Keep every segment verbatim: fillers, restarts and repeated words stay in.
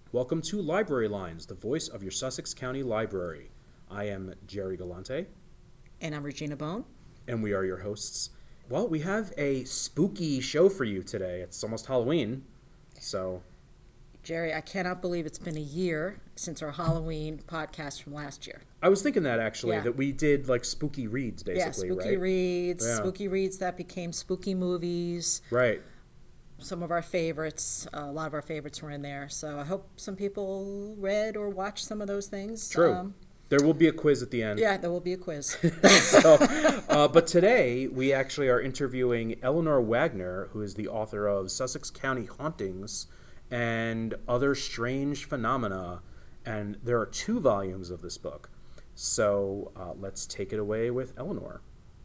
Welcome to Library Lines, the voice of your Sussex County Library. I am Jerry Galante. And I'm Regina Bone. And we are your hosts. Well, we have a spooky show for you today. It's almost Halloween, so... Jerry, I cannot believe it's been a year since our Halloween podcast from last year. I was thinking that, actually, Yeah. that we did, like, spooky reads, basically, yeah, spooky right? reads, Yeah. spooky reads that became spooky movies. Right. Some of our favorites, uh, a lot of our favorites were in there. So I hope some people read or watched some of those things. True. Um, There will be a quiz at the end. yeah, there will be a quiz. so, uh, but today, we actually are interviewing Eleanor Wagner, who is the author of Sussex County Hauntings and Other Strange Phenomena. And there are two volumes of this book. So uh, let's take it away with Eleanor.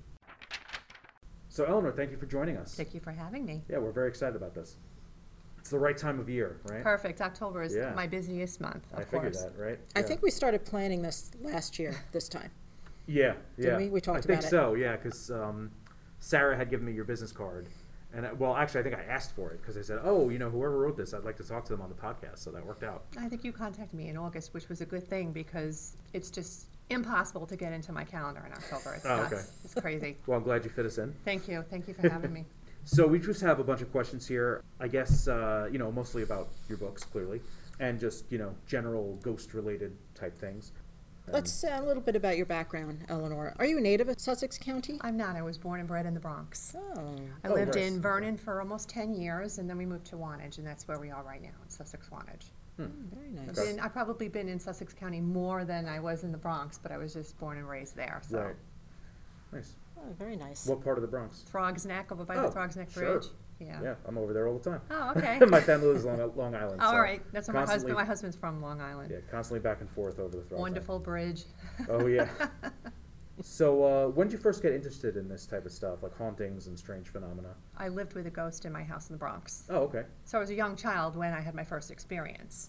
So, Eleanor, thank you for joining us. Thank you for having me. Yeah, we're very excited about this. It's the right time of year, right? Perfect. October is Yeah. my busiest month, of I course. figured that, right? I Yeah. think we started planning this last year, this time. Yeah, Didn't yeah. we? We talked I think about it. so, yeah, because um, Sarah had given me your business card. And, I, well, actually, I think I asked for it because I said, oh, you know, whoever wrote this, I'd like to talk to them on the podcast. So that worked out. I think you contacted me in August, which was a good thing because it's just impossible to get into my calendar in October. It's Oh, nuts. okay. It's crazy. Well, I'm glad you fit us in. Thank you. Thank you for having me. So we just have a bunch of questions here. I guess, uh, you know, mostly about your books, clearly, and just, you know, general ghost-related type things. Let's say a little bit about your background, Eleanor. Are you a native of Sussex County? I'm not. I was born and bred in the Bronx. Oh. I Oh, lived nice. in Vernon for almost ten years, and then we moved to Wantage, and that's where we are right now, in Sussex Wantage. Very nice. I've, been, I've probably been in Sussex County more than I was in the Bronx, but I was just born and raised there. So. Right. Nice. Oh, very nice. What part of the Bronx? Throgs Neck, over by Oh, the Throgs Neck sure. Bridge. Yeah. Yeah, I'm over there all the time. Oh, okay. My family lives on Long Island. All so right, that's where my constantly- husband. My husband's from Long Island. Yeah, constantly back and forth over the Throgs. Wonderful bridge. Oh, yeah. So, uh, when did you first get interested in this type of stuff, like hauntings and strange phenomena? I lived with a ghost in my house in the Bronx. Oh, okay. So I was a young child when I had my first experience.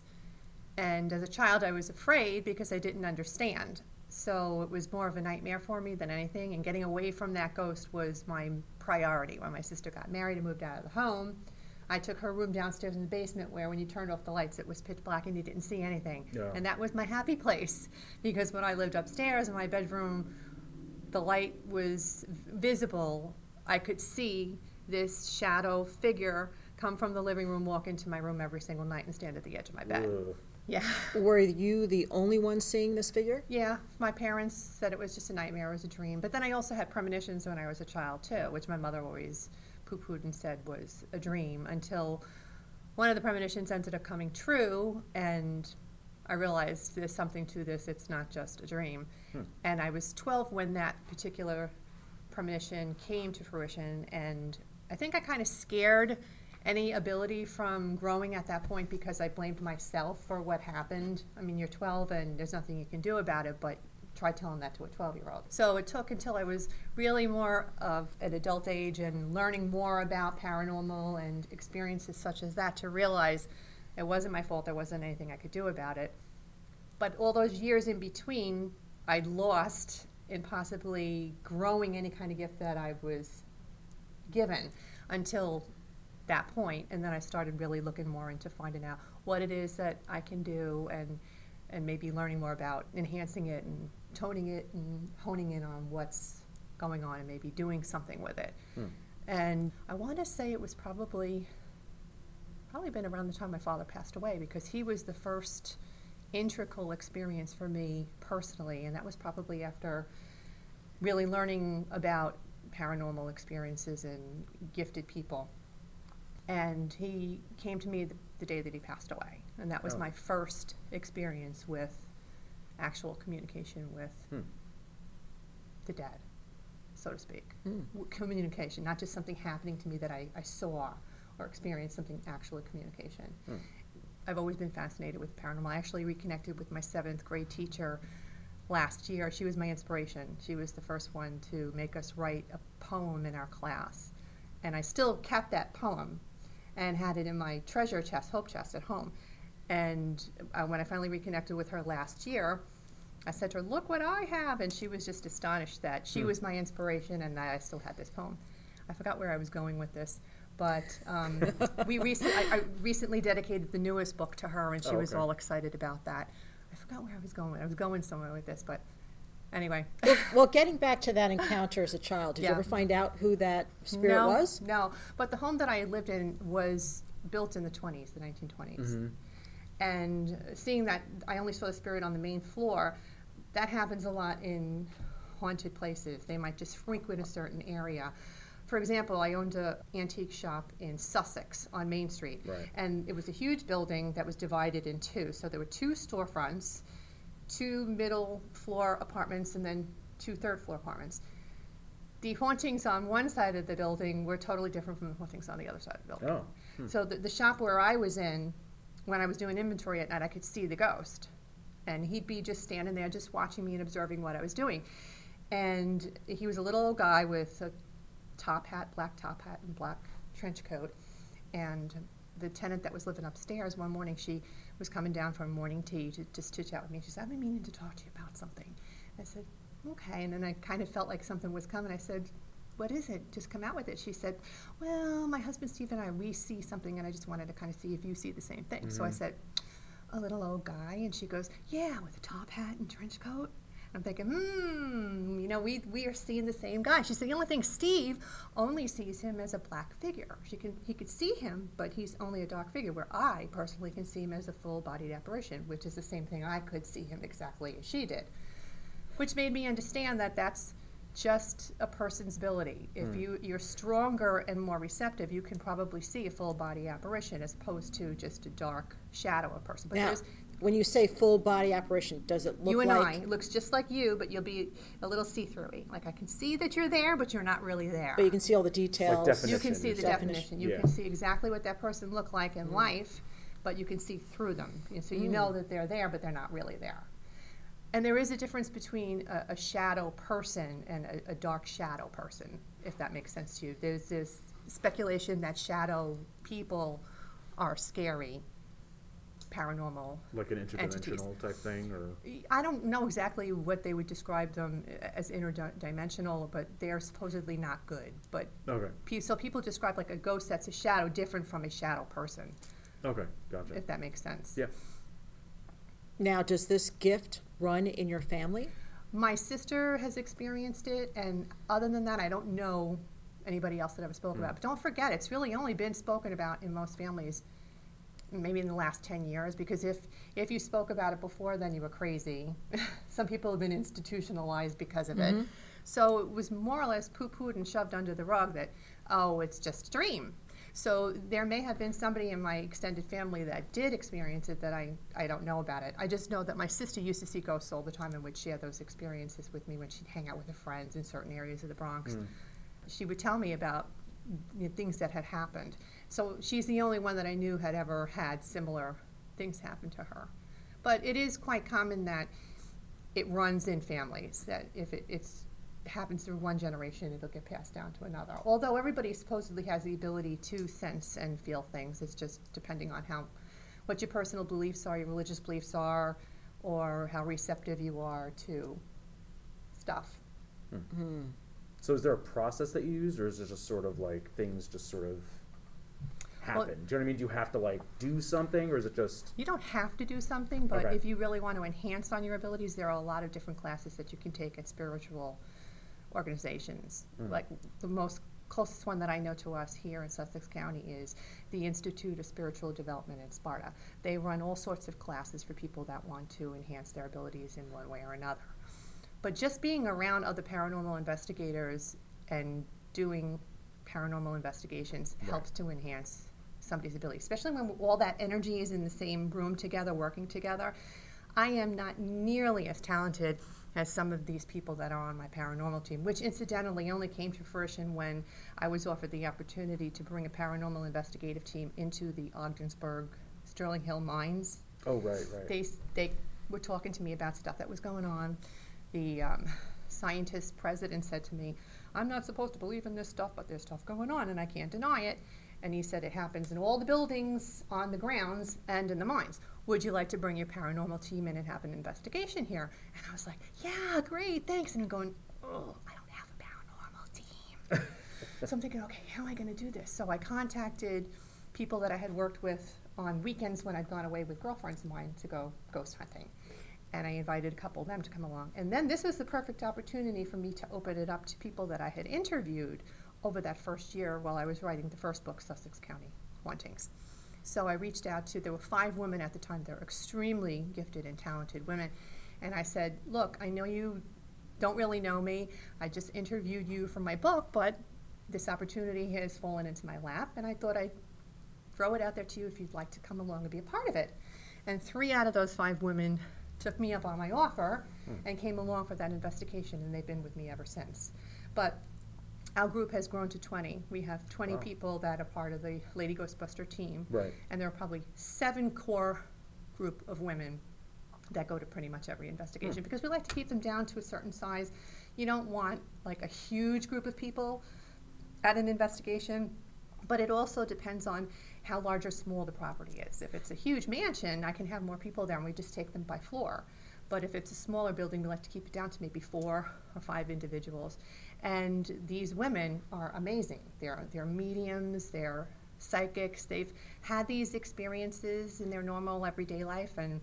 And as a child, I was afraid because I didn't understand. So it was more of a nightmare for me than anything. And getting away from that ghost was my priority. When my sister got married and moved out of the home, I took her room downstairs in the basement where when you turned off the lights, it was pitch black and you didn't see anything. Yeah. And that was my happy place. Because when I lived upstairs in my bedroom, the light was visible. I could see this shadow figure come from the living room, walk into my room every single night and stand at the edge of my bed. Ugh. Yeah. Were you the only one seeing this figure? Yeah, my parents said it was just a nightmare, it was a dream. But then I also had premonitions when I was a child too, which my mother always poo-pooed and said was a dream, until one of the premonitions ended up coming true, and I realized there's something to this, it's not just a dream. Hmm. And I was twelve when that particular premonition came to fruition, and I think I kind of scared any ability from growing at that point because I blamed myself for what happened. I mean, you're twelve and there's nothing you can do about it, but try telling that to a twelve-year-old. So it took until I was really more of an adult age and learning more about paranormal and experiences such as that to realize it wasn't my fault, there wasn't anything I could do about it. But all those years in between, I'd lost in possibly growing any kind of gift that I was given until that point. And then I started really looking more into finding out what it is that I can do, and and maybe learning more about enhancing it and toning it and honing in on what's going on and maybe doing something with it. Hmm. And I want to say it was probably probably been around the time my father passed away, because he was the first integral experience for me personally, and that was probably after really learning about paranormal experiences and gifted people. And he came to me the, the day that he passed away, and that was Oh. my first experience with actual communication with Hmm. the dead, so to speak. Hmm. W- Communication, not just something happening to me that I, I saw or experienced, something actually communication. Hmm. I've always been fascinated with paranormal. I actually reconnected with my seventh grade teacher last year. She was my inspiration. She was the first one to make us write a poem in our class. And I still kept that poem and had it in my treasure chest, hope chest at home. And uh, when I finally reconnected with her last year, I said to her, look what I have. And she was just astonished that she Hmm. was my inspiration and that I still had this poem. I forgot where I was going with this. But um, we recently, I, I recently dedicated the newest book to her, and she Oh, was okay. all excited about that. I forgot where I was going. I was going somewhere with this, but anyway. Well, well, getting back to that encounter as a child, did Yeah. you ever find out who that spirit no, was? No, but the home that I lived in was built in the twenties, the nineteen twenties. Mhm. And seeing that, I only saw the spirit on the main floor. That happens a lot in haunted places. They might just frequent a certain area. For example, I owned an antique shop in Sussex on Main Street. Right. And it was a huge building that was divided in two. So there were two storefronts, two middle floor apartments, and then two third floor apartments. The hauntings on one side of the building were totally different from the hauntings on the other side of the building. Oh. Hmm. So the, the shop where I was in, when I was doing inventory at night, I could see the ghost. And he'd be just standing there, just watching me and observing what I was doing. And he was a little old guy with a top hat, black top hat, and black trench coat. And the tenant that was living upstairs, one morning, she was coming down from morning tea to just to chat with me. She said, "I've been meaning to talk to you about something." I said, "Okay." And then I kind of felt like something was coming. I said, "What is it? Just come out with it." She said, "Well, my husband Steve and I, we see something, and I just wanted to kind of see if you see the same thing." Mm-hmm. So I said, "A little old guy?" And she goes, "Yeah, with a top hat and trench coat." I'm thinking, hmm, you know, we we are seeing the same guy. She said, "The only thing, Steve only sees him as a black figure. She can he could see him, but he's only a dark figure, where I personally can see him as a full-bodied apparition, which is the same thing. I could see him exactly as she did," which made me understand that that's just a person's ability. If Mm. you, you're stronger and more receptive, you can probably see a full-body apparition as opposed to just a dark shadow of a person. But Now, there's when you say full body apparition, does it look you and like? I, it looks just like you, but you'll be a little see-through-y. Like I can see that you're there, but you're not really there. But you can see all the details. definition. You can see the Definition. definition. You Yeah. can see exactly what that person looked like in life, but you can see through them. And so you know that they're there, but they're not really there. And there is a difference between a, a shadow person and a, a dark shadow person, if that makes sense to you. There's this speculation that shadow people are scary, paranormal. Like an entities. interdimensional type thing, or I don't know exactly what they would describe them as interdimensional, but they're supposedly not good. But okay, pe- so people describe like a ghost that's a shadow different from a shadow person, okay, gotcha. if that makes sense. Yeah. Now, does this gift run in your family? My sister has experienced it, and other than that, I don't know anybody else that ever spoke Mm. about it. But don't forget, it's really only been spoken about in most families maybe in the last ten years, because if, if you spoke about it before, then you were crazy. Some people have been institutionalized because of it. So it was more or less poo-pooed and shoved under the rug that, oh, it's just a dream. So there may have been somebody in my extended family that did experience it that I, I don't know about it. I just know that my sister used to see ghosts all the time and would share those experiences with me when she'd hang out with her friends in certain areas of the Bronx. Mm. She would tell me about you know, things that had happened. So she's the only one that I knew had ever had similar things happen to her. But it is quite common that it runs in families, that if it it's, happens through one generation, it'll get passed down to another. Although everybody supposedly has the ability to sense and feel things, it's just depending on how, what your personal beliefs are, your religious beliefs are, or how receptive you are to stuff. So is there a process that you use, or is it just sort of like things just sort of happen? Well- do you know what I mean? Do you have to like do something, or is it just You don't have to do something, but Okay. if you really want to enhance on your abilities, there are a lot of different classes that you can take at spiritual organizations. Mm. Like the most closest one that I know to us here in Sussex County is the Institute of Spiritual Development in Sparta. They run all sorts of classes for people that want to enhance their abilities in one way or another. But just being around other paranormal investigators and doing paranormal investigations Right. helps to enhance somebody's ability, especially when all that energy is in the same room together, working together. I am not nearly as talented as some of these people that are on my paranormal team, which incidentally only came to fruition when I was offered the opportunity to bring a paranormal investigative team into the Ogdensburg Sterling Hill mines. oh right, right. They, they were talking to me about stuff that was going on. The um, scientist president said to me, "I'm not supposed to believe in this stuff, but there's stuff going on and I can't deny it." And he said it happens in all the buildings on the grounds and in the mines. Would you like to bring your paranormal team in and have an investigation here? And I was like, yeah, great, thanks. And I'm going, oh, I don't have a paranormal team. So I'm thinking, okay, how am I going to do this? So I contacted people that I had worked with on weekends when I'd gone away with girlfriends of mine to go ghost hunting. And I invited a couple of them to come along. And then this was the perfect opportunity for me to open it up to people that I had interviewed over that first year while I was writing the first book, Sussex County Hauntings. So I reached out to, there were five women at the time, they were extremely gifted and talented women. And I said, look, I know you don't really know me. I just interviewed you for my book, but this opportunity has fallen into my lap, and I thought I'd throw it out there to you if you'd like to come along and be a part of it. And three out of those five women took me up on my offer hmm. and came along for that investigation, and they've been with me ever since. But our group has grown to twenty. We have twenty wow. people that are part of the Lady Ghostbuster team. Right. And there are probably seven core group of women that go to pretty much every investigation, hmm. because we like to keep them down to a certain size. You don't want like a huge group of people at an investigation, but it also depends on how large or small the property is. If it's a huge mansion, I can have more people there and we just take them by floor. But if it's a smaller building, we like to keep it down to maybe four or five individuals. And these women are amazing. They're, they're mediums, they're psychics, they've had these experiences in their normal everyday life, and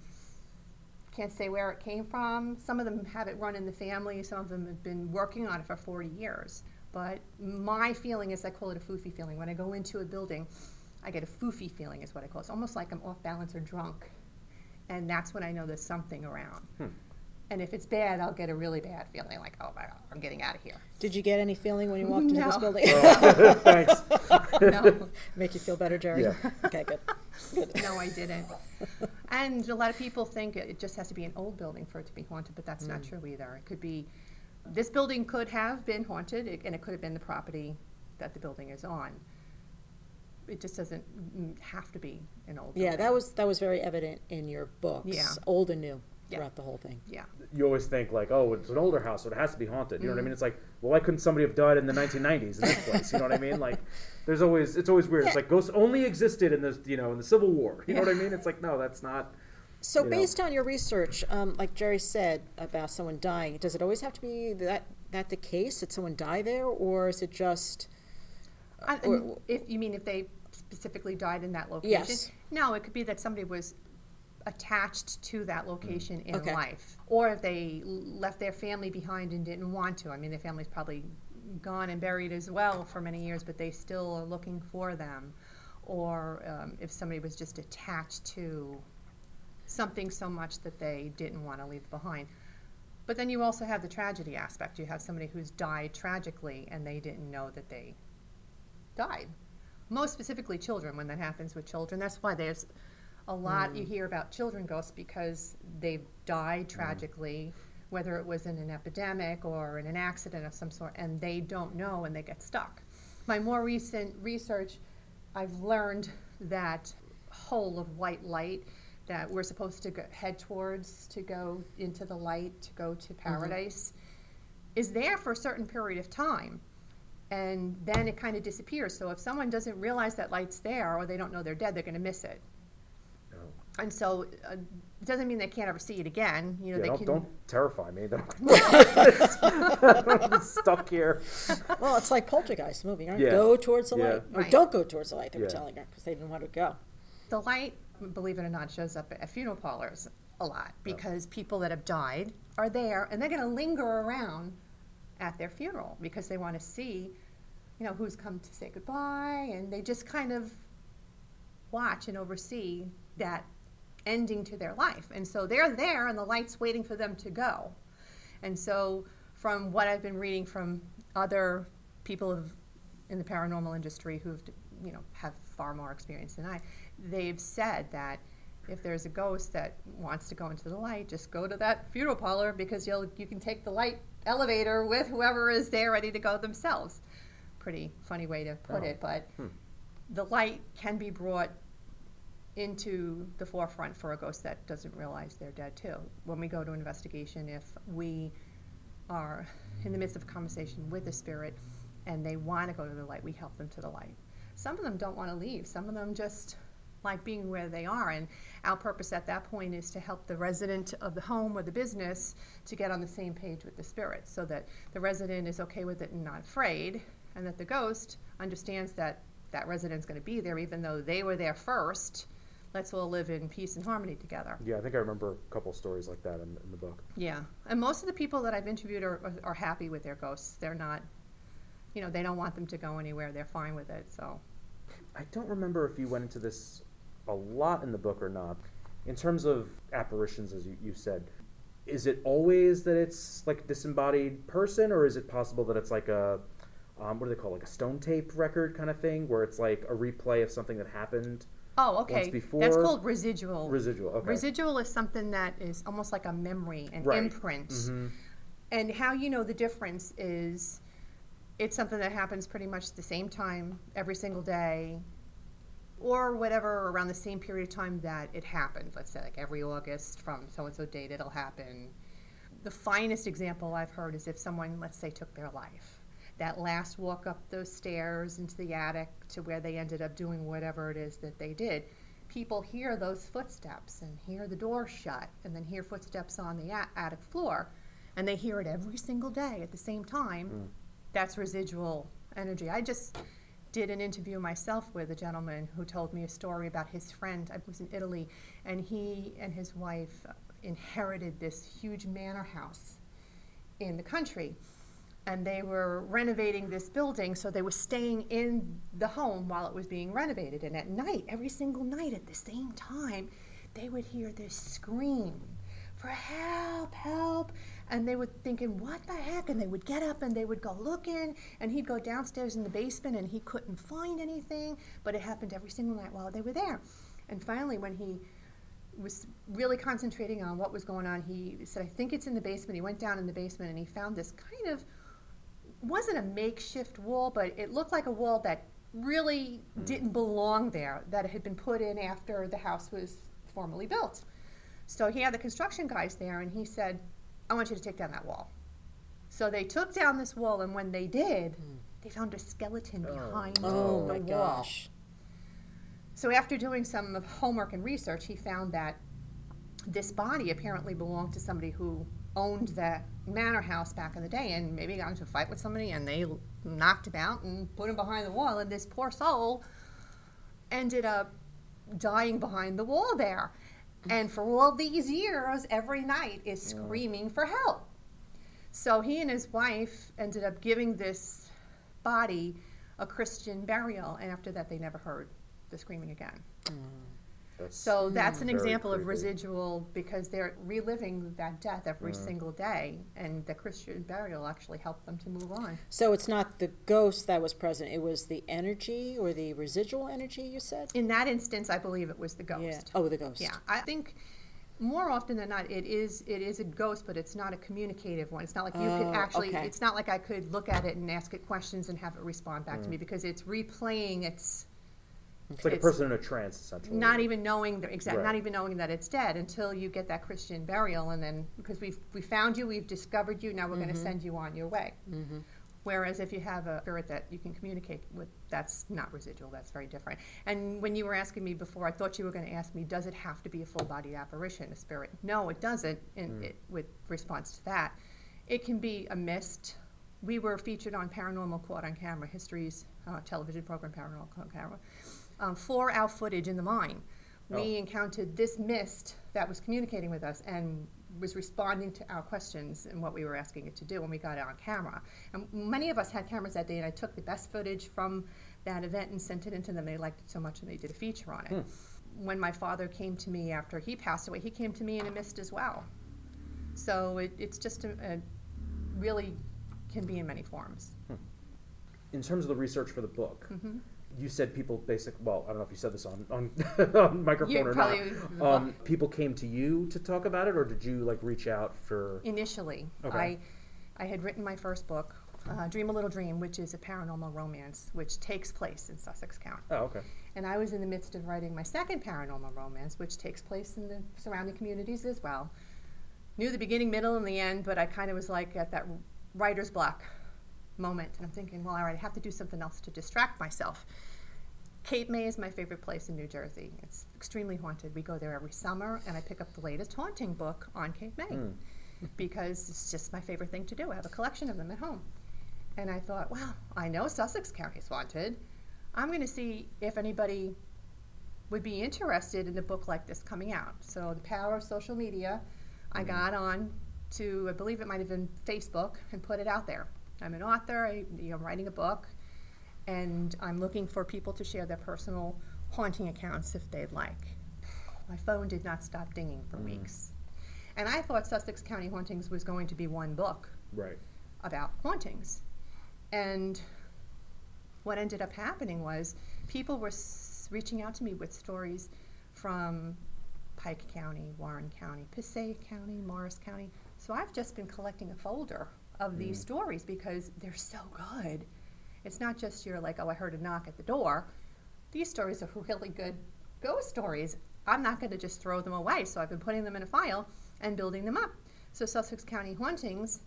can't say where it came from. Some of them have it run in the family, some of them have been working on it for forty years. But my feeling is, I call it a foofy feeling. When I go into a building, I get a foofy feeling is what I call it. It's almost like I'm off balance or drunk. And that's when I know there's something around. Hmm. And if it's bad, I'll get a really bad feeling, like, oh my God, I'm getting out of here. Did you get any feeling when you walked into no. this building? Oh, thanks. No. Make you feel better, Jerry? Yeah. Okay, good. good. No, I didn't. And a lot of people think it just has to be an old building for it to be haunted, but that's mm. not true either. It could be, this building could have been haunted, and it could have been the property that the building is on. It just doesn't have to be an old building. Yeah, that was that was very evident in your books, yeah. old and new, yeah. throughout the whole thing. Yeah. You always think like, oh, it's an older house, so it has to be haunted. You know mm. what I mean? It's like, well, why couldn't somebody have died in the nineteen nineties in this place? You know what I mean? Like, there's always, it's always weird. Yeah. It's like ghosts only existed in the, you know, in the Civil War. You yeah. know what I mean? It's like, no, that's not. So you based know. on your research, um, like Jerry said about someone dying, does it always have to be that that the case? Did someone die there, or is it just? Uh, or, if you mean if they specifically died in that location? Yes. No, it could be that somebody was attached to that location in okay. life, or if they left their family behind and didn't want to. I mean, their family's probably gone and buried as well for many years, but they still are looking for them. Or um, if somebody was just attached to something so much that they didn't want to leave behind. But then you also have the tragedy aspect. You have somebody who's died tragically and they didn't know that they died. Most specifically children, when that happens with children. That's why there's a lot mm. you hear about children ghosts, because they've died tragically, mm. whether it was in an epidemic or in an accident of some sort, and they don't know and they get stuck. My more recent research, I've learned that hole of white light that we're supposed to go, head towards to go into the light, to go to paradise, mm-hmm. is there for a certain period of time. And then it kind of disappears. So if someone doesn't realize that light's there, or they don't know they're dead, they're going to miss it. No. And so uh, it doesn't mean they can't ever see it again. You know, yeah, they don't, can. Don't terrify me. I'm stuck here. Well, it's like Poltergeist movie. Right? Yeah. Go towards the yeah. light, or right. don't go towards the light. They were yeah. telling her because they didn't want to go. The light, believe it or not, shows up at funeral parlors a lot, because oh. people that have died are there, and they're going to linger around at their funeral because they want to see, you know, who's come to say goodbye, and they just kind of watch and oversee that ending to their life. And so they're there, and the light's waiting for them to go. And so from what I've been reading from other people of, in the paranormal industry who've, you know, have far more experience than I, they've said that if there's a ghost that wants to go into the light, just go to that funeral parlor, because you'll you can take the light elevator with whoever is there ready to go themselves. Pretty funny way to put oh. it, but hmm. the light can be brought into the forefront for a ghost that doesn't realize they're dead too. When we go to an investigation, if we are in the midst of a conversation with a spirit and they want to go to the light, we help them to the light. Some of them don't want to leave. Some of them just like being where they are, and our purpose at that point is to help the resident of the home or the business to get on the same page with the spirit, so that the resident is okay with it and not afraid, and that the ghost understands that that resident's going to be there even though they were there first. Let's all live in peace and harmony together. Yeah, I think I remember a couple stories like that in, in the book. Yeah, and most of the people that I've interviewed are, are, are happy with their ghosts. They're not, you know, they don't want them to go anywhere. They're fine with it, so. I don't remember if you went into this a lot in the book or not. In terms of apparitions, as you, you said, is it always that it's like a disembodied person, or is it possible that it's like a, um, what do they call it, like a stone tape record kind of thing, where it's like a replay of something that happened? Oh, okay. Once before? That's called residual. Residual, okay. Residual is something that is almost like a memory, an Right. imprint. Mm-hmm. And how you know the difference is it's something that happens pretty much the same time every single day, or whatever around the same period of time that it happened. Let's say like every August from so-and-so date it'll happen. The finest example I've heard is if someone, let's say, took their life. That last walk up those stairs into the attic to where they ended up doing whatever it is that they did. People hear those footsteps and hear the door shut and then hear footsteps on the a- attic floor, and they hear it every single day at the same time. Mm. That's residual energy. I just did an interview myself with a gentleman who told me a story about his friend. I was in Italy, and he and his wife inherited this huge manor house in the country. And they were renovating this building, so they were staying in the home while it was being renovated. And at night, every single night at the same time, they would hear this scream for help, help. And they were thinking, what the heck? And they would get up and they would go looking, and he'd go downstairs in the basement and he couldn't find anything. But it happened every single night while they were there. And finally, when he was really concentrating on what was going on, he said, I think it's in the basement. He went down in the basement and he found this kind of, wasn't a makeshift wall, but it looked like a wall that really mm. didn't belong there, that it had been put in after the house was formally built. So he had the construction guys there, and he said, I want you to take down that wall. So they took down this wall, and when they did, mm. they found a skeleton behind oh, the my wall. Gosh. So after doing some homework and research, he found that this body apparently belonged to somebody who owned that manor house back in the day, and maybe got into a fight with somebody and they knocked him out and put him behind the wall, and this poor soul ended up dying behind the wall there. And for all these years, every night is screaming for help. So he and his wife ended up giving this body a Christian burial, and after that they never heard the screaming again. Mm. That's so that's an example creepy. Of residual, because they're reliving that death every mm. single day, and the Christian burial actually helped them to move on. So it's not the ghost that was present, it was the energy or the residual energy, you said? In that instance, I believe it was the ghost. Yeah. Oh, the ghost. Yeah, I think more often than not, it is it is a ghost, but it's not a communicative one. It's not like you oh, could actually, okay. it's not like I could look at it and ask it questions and have it respond back mm. to me, because it's replaying its... It's like it's a person in a trance, essentially. Not even knowing the exact, right. not even knowing that it's dead until you get that Christian burial, and then because we've we found you, we've discovered you. Now we're mm-hmm. going to send you on your way. Mm-hmm. Whereas if you have a spirit that you can communicate with, that's not residual. That's very different. And when you were asking me before, I thought you were going to ask me, does it have to be a full-body apparition, a spirit? No, it doesn't. In mm. it, with response to that, it can be a mist. We were featured on Paranormal Caught on Camera, History's uh, television program, Paranormal Caught on Camera. Um, for our footage in the mine, we oh. encountered this mist that was communicating with us and was responding to our questions and what we were asking it to do when we got it on camera. And many of us had cameras that day, and I took the best footage from that event and sent it into them. They liked it so much, and they did a feature on it. Hmm. When my father came to me after he passed away, he came to me in a mist as well. So it, it's just a, a really can be in many forms. Hmm. In terms of the research for the book, mm-hmm. you said people basic. Well, I don't know if you said this on on, on microphone you or not. Um, people came to you to talk about it, or did you like reach out for? Initially, okay. I I had written my first book, uh, Dream a Little Dream, which is a paranormal romance, which takes place in Sussex County. Oh, okay. And I was in the midst of writing my second paranormal romance, which takes place in the surrounding communities as well. Knew the beginning, middle, and the end, but I kind of was like at that writer's block moment, and I'm thinking, well, all right, I have to do something else to distract myself. Cape May is my favorite place in New Jersey. It's extremely haunted. We go there every summer, and I pick up the latest haunting book on Cape May mm. because it's just my favorite thing to do. I have a collection of them at home. And I thought, well, I know Sussex County is haunted. I'm going to see if anybody would be interested in a book like this coming out. So the power of social media, I Mm-hmm. got on to, I believe it might have been Facebook, and put it out there. I'm an author, I, you know, I'm writing a book, and I'm looking for people to share their personal haunting accounts if they'd like. My phone did not stop dinging for Mm. weeks. And I thought Sussex County Hauntings was going to be one book Right. about hauntings. And what ended up happening was people were s- reaching out to me with stories from Pike County, Warren County, Passaic County, Morris County. So I've just been collecting a folder of these Mm. stories because they're so good. It's not just you're like, oh, I heard a knock at the door. These stories are really good ghost stories. I'm not going to just throw them away. So I've been putting them in a file and building them up. So Sussex County Hauntings,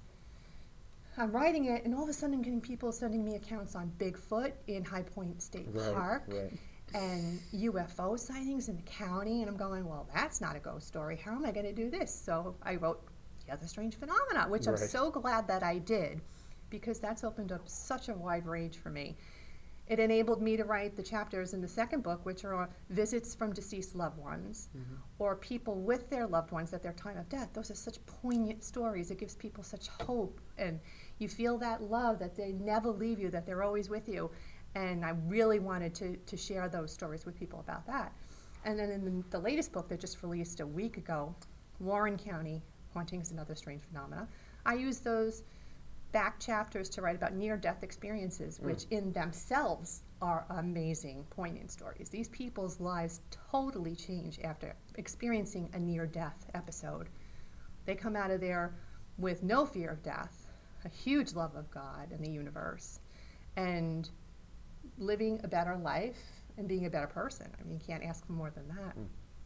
I'm writing it, and all of a sudden I'm getting people sending me accounts on Bigfoot in High Point State Right, Park right. and U F O sightings in the county. And I'm going, well, that's not a ghost story. How am I going to do this? So I wrote The Other Strange Phenomena, which I'm Right. so glad that I did, because that's opened up such a wide range for me. It enabled me to write the chapters in the second book, which are visits from deceased loved ones, Mm-hmm. or people with their loved ones at their time of death. Those are such poignant stories. It gives people such hope, and you feel that love, that they never leave you, that they're always with you. And I really wanted to, to share those stories with people about that. And then in the, the latest book that just released a week ago, Warren County Hauntings and Other Strange Phenomena, I used those back chapters to write about near-death experiences, which in themselves are amazing, poignant stories. These people's lives totally change after experiencing a near-death episode. They come out of there with no fear of death, a huge love of God and the universe, and living a better life and being a better person. I mean, you can't ask for more than that.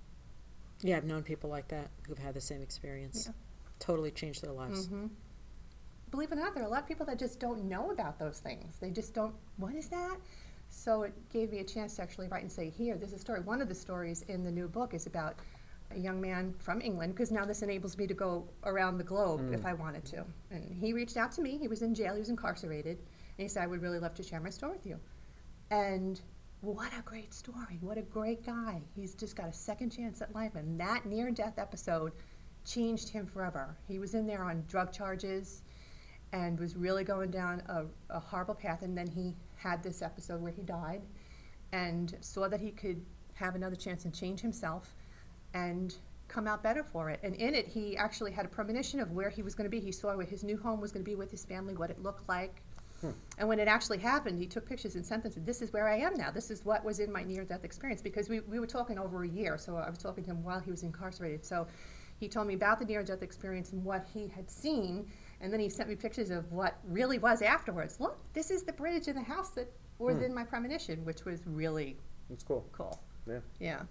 Yeah, I've known people like that who've had the same experience. Yeah. Totally changed their lives. hmm Believe it or not, there are a lot of people that just don't know about those things. They just don't, what is that? So it gave me a chance to actually write and say, here, there's a story. One of the stories in the new book is about a young man from England, because now this enables me to go around the globe Mm. if I wanted to. And he reached out to me. He was in jail. He was incarcerated. And he said, I would really love to share my story with you. And what a great story. What a great guy. He's just got a second chance at life. And that near-death episode changed him forever. He was in there on drug charges and was really going down a, a horrible path. And then he had this episode where he died and saw that he could have another chance and change himself and come out better for it. And in it, he actually had a premonition of where he was going to be. He saw where his new home was going to be with his family, what it looked like. Hmm. And when it actually happened, he took pictures and sent them to, this is where I am now. This is what was in my near-death experience. Because we, we were talking over a year, so I was talking to him while he was incarcerated. So he told me about the near-death experience and what he had seen, and then he sent me pictures of what really was afterwards. Look, this is the bridge in the house that was Hmm. in my premonition, which was really That's cool. cool. Yeah. Yeah.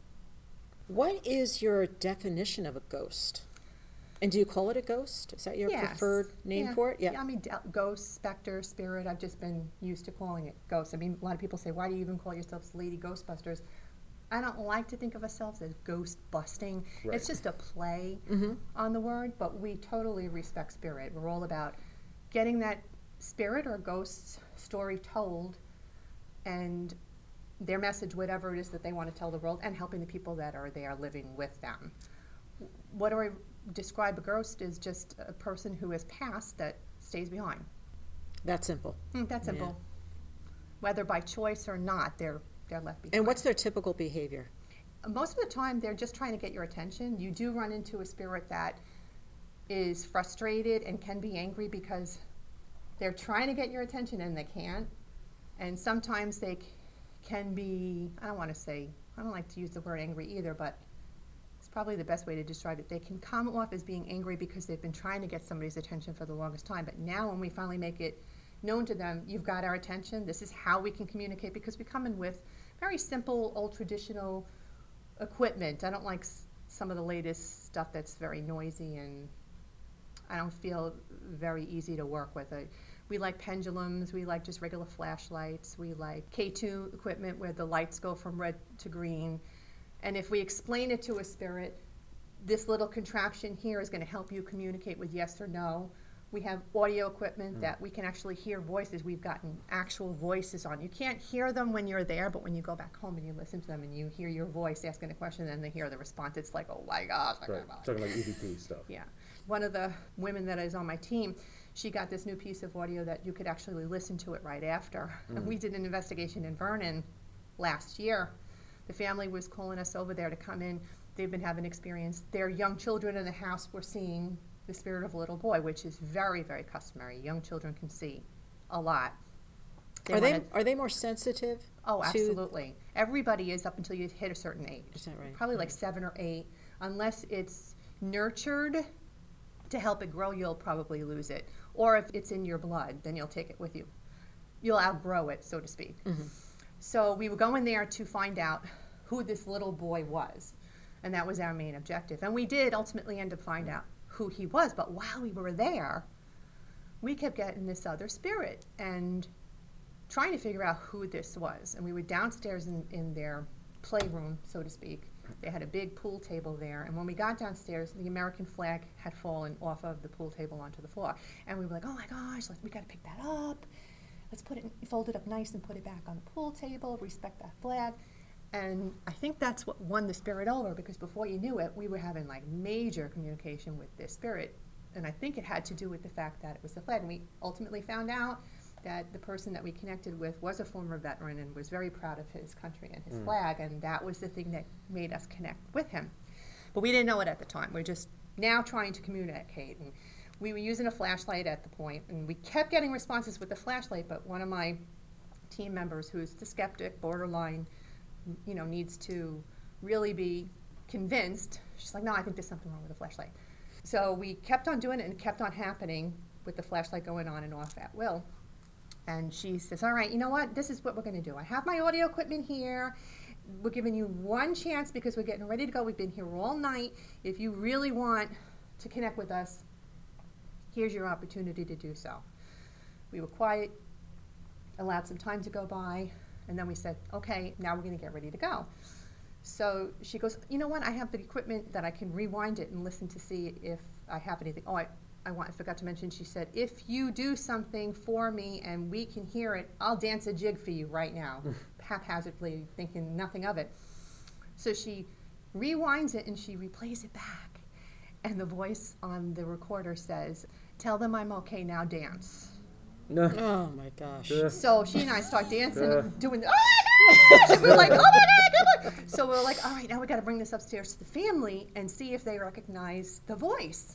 What is your definition of a ghost? And do you call it a ghost? Is that your Yes. preferred name Yeah. for it? I mean, de- ghost, specter, spirit, I've just been used to calling it ghost. I mean, a lot of people say, why do you even call yourselves Lady Ghostbusters? I don't like to think of ourselves as ghost busting. Right. It's just a play Mm-hmm. on the word, but we totally respect spirit. We're all about getting that spirit or ghost story told and their message, whatever it is that they want to tell the world, and helping the people that are there living with them. What do I describe a ghost as? Just a person who has passed that stays behind. That simple. Mm, that's simple. Whether by choice or not, they're they're left behind. And what's their typical behavior? Most of the time, they're just trying to get your attention. You do run into a spirit that is frustrated and can be angry because they're trying to get your attention and they can't. And sometimes they c- can be, I don't want to say, I don't like to use the word angry either, but it's probably the best way to describe it. They can come off as being angry because they've been trying to get somebody's attention for the longest time. But now when we finally make it known to them, you've got our attention, this is how we can communicate, because we come in with very simple, old traditional equipment. I don't like s- some of the latest stuff that's very noisy, and I don't feel very easy to work with. I, we like pendulums, we like just regular flashlights, we like K two equipment where the lights go from red to green. And if we explain it to a spirit, this little contraption here is going to help you communicate with yes or no, We have audio equipment that we can actually hear voices. We've gotten actual voices on. You can't hear them when you're there, but when you go back home and you listen to them and you hear your voice asking a question and they hear the response, it's like, oh my gosh. Right. Talking like E V P stuff. Yeah. One of the women that is on my team, she got this new piece of audio that you could actually listen to it right after. Mm. And we did an investigation in Vernon last year. The family was calling us over there to come in. They've been having experience. Their young children in the house were seeing the spirit of a little boy, which is very, very customary. Young children can see a lot. Are they, wanna- are they more sensitive? Oh, to- absolutely. Everybody is up until you hit a certain age. Is that right? Probably like seven or eight. Unless it's nurtured to help it grow, you'll probably lose it. Or if it's in your blood, then you'll take it with you. You'll outgrow it, so to speak. Mm-hmm. So we were going there to find out who this little boy was. And that was our main objective. And we did ultimately end up finding out who he was. But while we were there, we kept getting this other spirit and trying to figure out who this was. And we were downstairs in, in their playroom, so to speak. They had a big pool table there. And when we got downstairs, the American flag had fallen off of the pool table onto the floor. And we were like, oh my gosh, like, we got to pick that up. Let's put it, fold it up nice and put it back on the pool table, respect that flag. And I think that's what won the spirit over, because before you knew it, we were having like major communication with this spirit. And I think it had to do with the fact that it was the flag. And we ultimately found out that the person that we connected with was a former veteran and was very proud of his country and his Mm. flag. And that was the thing that made us connect with him. But we didn't know it at the time. We're just now trying to communicate. And we were using a flashlight at the point, and we kept getting responses with the flashlight. But one of my team members, who's the skeptic, borderline, you know, needs to really be convinced. She's like, no, I think there's something wrong with the flashlight. So we kept on doing it, and it kept on happening with the flashlight going on and off at will. And she says, all right, you know what? This is what we're going to do. I have my audio equipment here. We're giving you one chance because we're getting ready to go. We've been here all night. If you really want to connect with us, here's your opportunity to do so. We were quiet, allowed some time to go by. And then we said, okay, now we're going to get ready to go. So she goes, you know what? I have the equipment that I can rewind it and listen to see if I have anything. Oh, I, I, want, I forgot to mention, she said, if you do something for me and we can hear it, I'll dance a jig for you right now, haphazardly thinking nothing of it. So she rewinds it and she replays it back. And the voice on the recorder says, tell them I'm okay, now dance. No. Oh my gosh. Yeah. So she and I start dancing, Yeah. and doing the, oh my gosh! We were like, oh my God, come on! So we were like, all right, now we got to bring this upstairs to the family and see if they recognize the voice.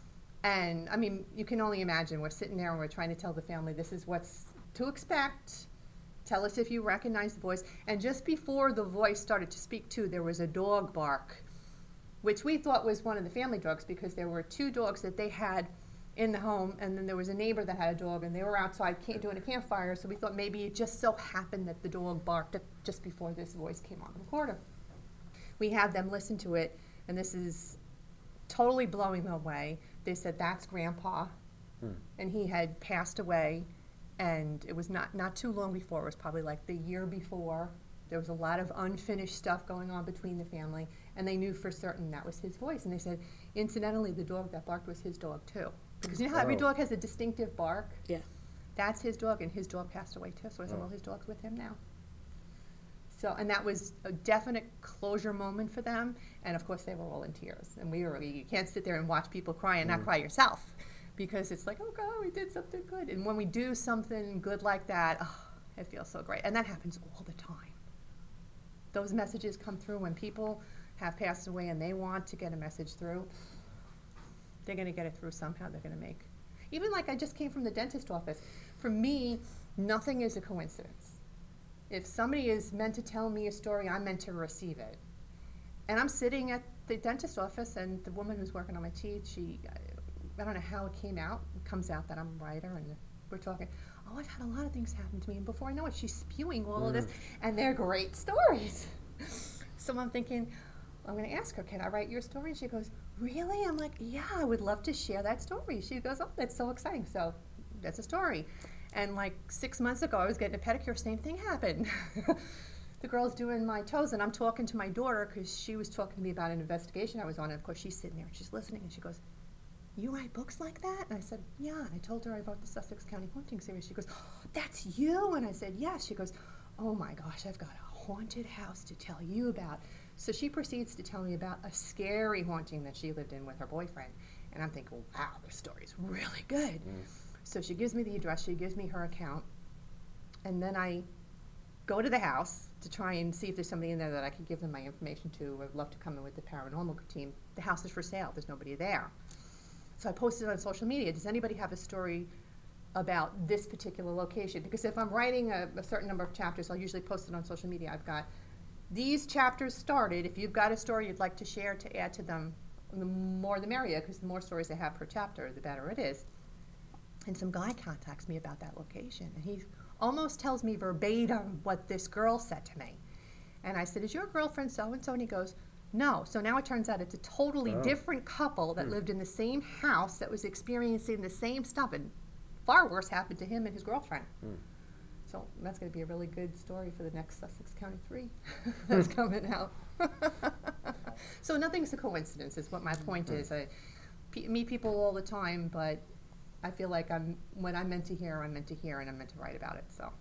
And I mean, you can only imagine, we're sitting there and we're trying to tell the family this is what's to expect. Tell us if you recognize the voice. And just before the voice started to speak too, there was a dog bark, which we thought was one of the family dogs, because there were two dogs that they had in the home, and then there was a neighbor that had a dog, and they were outside doing a campfire, so we thought maybe it just so happened that the dog barked just before this voice came on the recorder. We had them listen to it, and this is totally blowing them away. They said, that's Grandpa, Hmm. and he had passed away, and it was not, not too long before. It was probably like the year before. There was a lot of unfinished stuff going on between the family, and they knew for certain that was his voice. And they said, incidentally, the dog that barked was his dog too. Because you know how every Wow. dog has a distinctive bark? Yeah. That's his dog, and his dog passed away too. So I said, Oh. well, his dog's with him now. So, and that was a definite closure moment for them. And of course, they were all in tears. And we were, you can't sit there and watch people cry and not Mm. cry yourself, because it's like, oh God, we did something good. And when we do something good like that, oh, it feels so great. And that happens all the time. Those messages come through when people have passed away and they want to get a message through. They're going to get it through somehow. They're going to make. Even like I just came from the dentist office. For me, nothing is a coincidence. If somebody is meant to tell me a story, I'm meant to receive it. And I'm sitting at the dentist office, and the woman who's working on my teeth, she, I don't know how it came out. It comes out that I'm a writer, and we're talking, oh, I've had a lot of things happen to me. And before I know it, she's spewing all of this, and they're great stories. So I'm thinking, I'm going to ask her, can I write your story? And she goes, really? I'm like, yeah, I would love to share that story. She goes, oh, that's so exciting. So that's a story. And like six months ago, I was getting a pedicure, same thing happened. The girl's doing my toes, and I'm talking to my daughter because she was talking to me about an investigation I was on. And of course, she's sitting there and she's listening, and she goes, you write books like that? And I said, yeah. And I told her I wrote the Sussex County Haunting series. She goes, oh, that's you? And I said, yes. She goes, oh my gosh, I've got a haunted house to tell you about. So she proceeds to tell me about a scary haunting that she lived in with her boyfriend. And I'm thinking, wow, this story's really good. Mm. So she gives me the address, she gives me her account, and then I go to the house to try and see if there's somebody in there that I could give them my information to. I'd love to come in with the paranormal team. The house is for sale. There's nobody there. So I posted on social media, does anybody have a story about this particular location? Because if I'm writing a, a certain number of chapters, I'll usually post it on social media. I've got these chapters started. If you've got a story you'd like to share to add to them, the more the merrier, because the more stories I have per chapter, the better it is. And some guy contacts me about that location, and he almost tells me verbatim what this girl said to me. And I said, is your girlfriend so-and-so? And he goes, no. So now it turns out it's a totally oh. different couple that mm. lived in the same house that was experiencing the same stuff, and far worse happened to him and his girlfriend. Mm. So that's going to be a really good story for the next Sussex County three that's coming out. So nothing's a coincidence is what my point mm. is. I p- meet people all the time, but I feel like I'm what I'm meant to hear, I'm meant to hear, and I'm meant to write about it. So.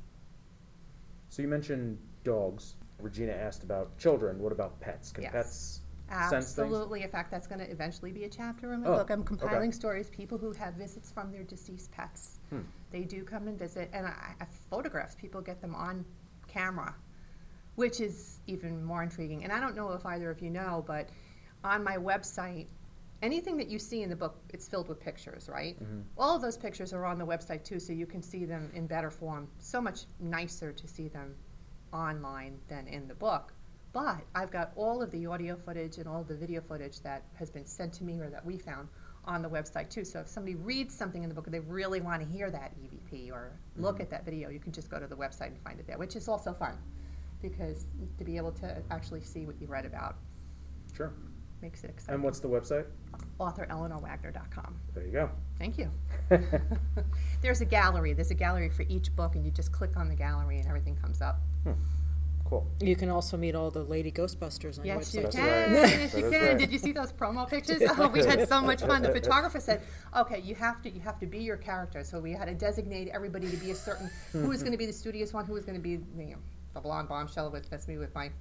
So you mentioned dogs. Regina asked about children. What about pets? Can yes. pets Absolutely. sense things? In fact, that's going to eventually be a chapter in my oh, book. I'm compiling okay. stories, people who have visits from their deceased pets. Hmm. They do come and visit, and I, I photographs. People get them on camera, which is even more intriguing. And I don't know if either of you know, but on my website, anything that you see in the book, it's filled with pictures, right? Mm-hmm. All of those pictures are on the website too, so you can see them in better form. So much nicer to see them online than in the book. But I've got all of the audio footage and all the video footage that has been sent to me or that we found on the website too. So if somebody reads something in the book and they really want to hear that E V P or mm-hmm. look at that video, you can just go to the website and find it there, which is also fun because to be able to actually see what you read about. Sure. Makes it exciting. And what's the website? author eleanor wagner dot com. There you go. Thank you. There's a gallery. There's a gallery for each book, and you just click on the gallery and everything comes up. Hmm. Cool. You can also meet all the lady Ghostbusters on yes, your website. You can. Right. Yes, you that can. Right. Did you see those promo pictures? Oh, we had so much fun. The photographer said, "Okay, you have to, you have to be your character." So we had to designate everybody to be a certain who was going to be the studious one, who was going to be you know, the blonde bombshell. With that's me with my.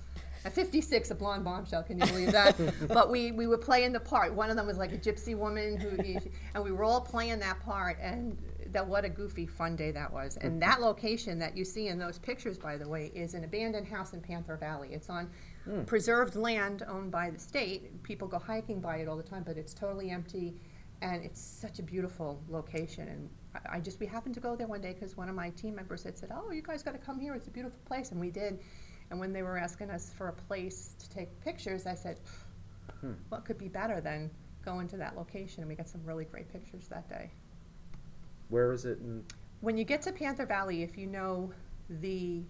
At fifty-six, a blonde bombshell, can you believe that? But we, we were playing the part. One of them was like a gypsy woman, who, and we were all playing that part, and that what a goofy, fun day that was. And that location that you see in those pictures, by the way, is an abandoned house in Panther Valley. It's on mm. preserved land owned by the state. People go hiking by it all the time, but it's totally empty, and it's such a beautiful location. And I, I just, we happened to go there one day because one of my team members had said, oh, you guys got to come here. It's a beautiful place, and we did. And when they were asking us for a place to take pictures, I said, hmm. what could be better than going to that location? And we got some really great pictures that day. Where is it? In when you get to Panther Valley, if you know the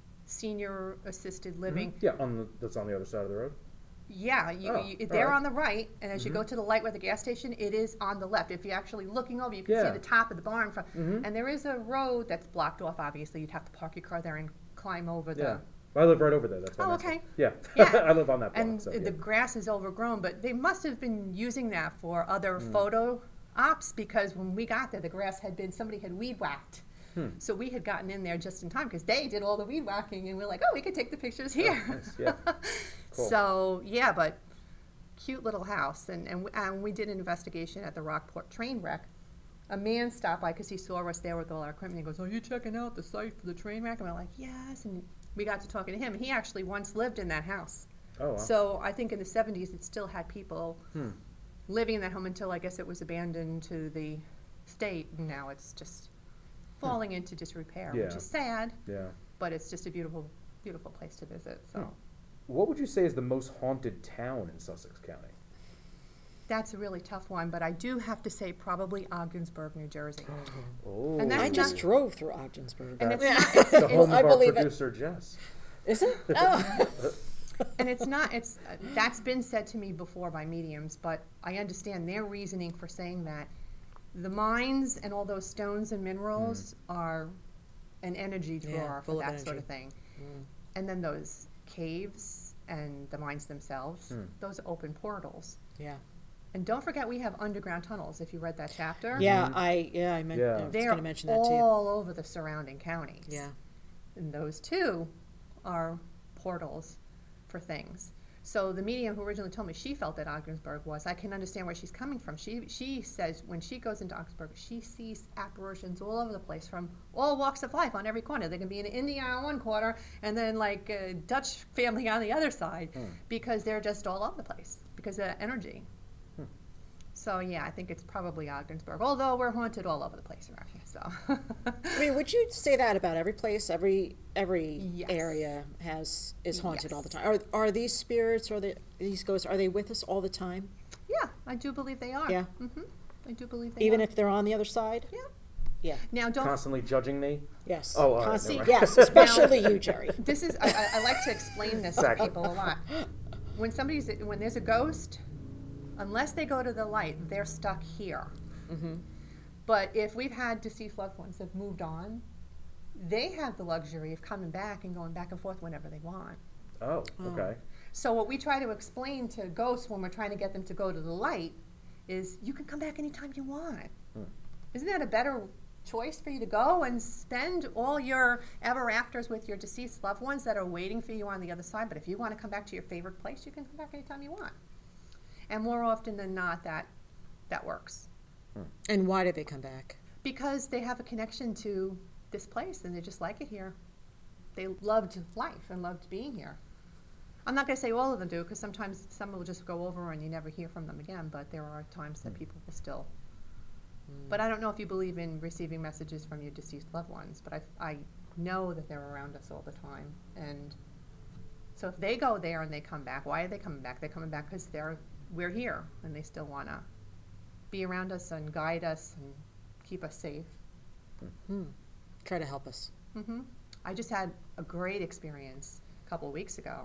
senior assisted living. Mm-hmm. Yeah, on the, that's on the other side of the road? Yeah, you, oh, you, they're right. on the right, and as mm-hmm. you go to the light where the gas station, it is on the left. If you're actually looking over, you can yeah. see the top of the barn. From, mm-hmm. And there is a road that's blocked off, obviously. You'd have to park your car there and climb over the... Yeah. Well, I live right over there. That's why oh, I'm okay. Yeah, yeah. I live on that block. And so, the yeah. grass is overgrown, but they must have been using that for other mm. photo ops because when we got there, the grass had been, somebody had weed whacked. Hmm. So we had gotten in there just in time because they did all the weed whacking, and we're like, oh, we could take the pictures here. Oh, nice. Yeah. Cool. So, yeah, but cute little house. And, and, and we did an investigation at the Rockport train wreck. A man stopped by because he saw us there with all our equipment. He goes, are you checking out the site for the train wreck? And we're like, yes. And we got to talking to him. He actually once lived in that house. Oh, wow. So I think in the seventies it still had people hmm. living in that home until I guess it was abandoned to the state. And now it's just falling hmm. into disrepair, yeah. which is sad. Yeah. But it's just a beautiful, beautiful place to visit. So, hmm. What would you say is the most haunted town in Sussex County? That's a really tough one, but I do have to say probably Ogdensburg, New Jersey. Oh. And that's I just not, drove through Ogdensburg. And it's That's not, it's, the it's, home I of our believe it. producer, Jess. Is it? Oh. and it's not, it's, uh, that's been said to me before by mediums, but I understand their reasoning for saying that. The mines and all those stones and minerals mm. are an energy drawer Yeah, for full that of sort of thing. Mm. And then those caves and the mines themselves, mm. those are open portals. Yeah. And don't forget, we have underground tunnels, if you read that chapter. Yeah, I, yeah, I meant, Yeah. I was They're gonna mention that too. all over the surrounding counties. Yeah. And those too are portals for things. So the medium who originally told me she felt that Ogdensburg was, I can understand where she's coming from. She she says when she goes into Ogdensburg, she sees apparitions all over the place from all walks of life on every corner. They can be an Indian on one corner and then like a Dutch family on the other side Hmm. because they're just all over the place because of that energy. Hmm. So yeah, I think it's probably Ogdensburg, although we're haunted all over the place around here. So I mean, would you say that about every place, every, every Yes. area has, is haunted all the Yes. time? Are, are these spirits, or the, these ghosts, are they with us all the time? yeah, I do believe they are. Yeah. hmm I do believe they Even are. if they're on the other side? Yeah. Yeah, Now don't Constantly judging me. yes. Oh, all right, Const- never mind. Yes, especially you, Jerry. This is I, I, I like to explain this to Exactly. people a lot. When somebody's when there's a ghost, unless they go to the light, they're stuck here. Mm-hmm. But if we've had deceased loved ones that have moved on, they have the luxury of coming back and going back and forth whenever they want. Oh, Oh. okay. So what we try to explain to ghosts when we're trying to get them to go to the light is you can come back anytime you want. Hmm. Isn't that a better choice for you to go and spend all your ever afters with your deceased loved ones that are waiting for you on the other side? But if you want to come back to your favorite place, you can come back anytime you want. And more often than not, that that works. And why did they come back? Because they have a connection to this place and they just like it here. They loved life and loved being here. I'm not going to say all of them do, because sometimes some will just go over and you never hear from them again, but there are times that people will still. But I don't know if you believe in receiving messages from your deceased loved ones, but I, I know that they're around us all the time. And so if they go there and they come back, why are they coming back? They're coming back because they're we're here and they still want to be around us and guide us and keep us safe. Hmm. Try to help us. hmm I just had a great experience a couple of weeks ago.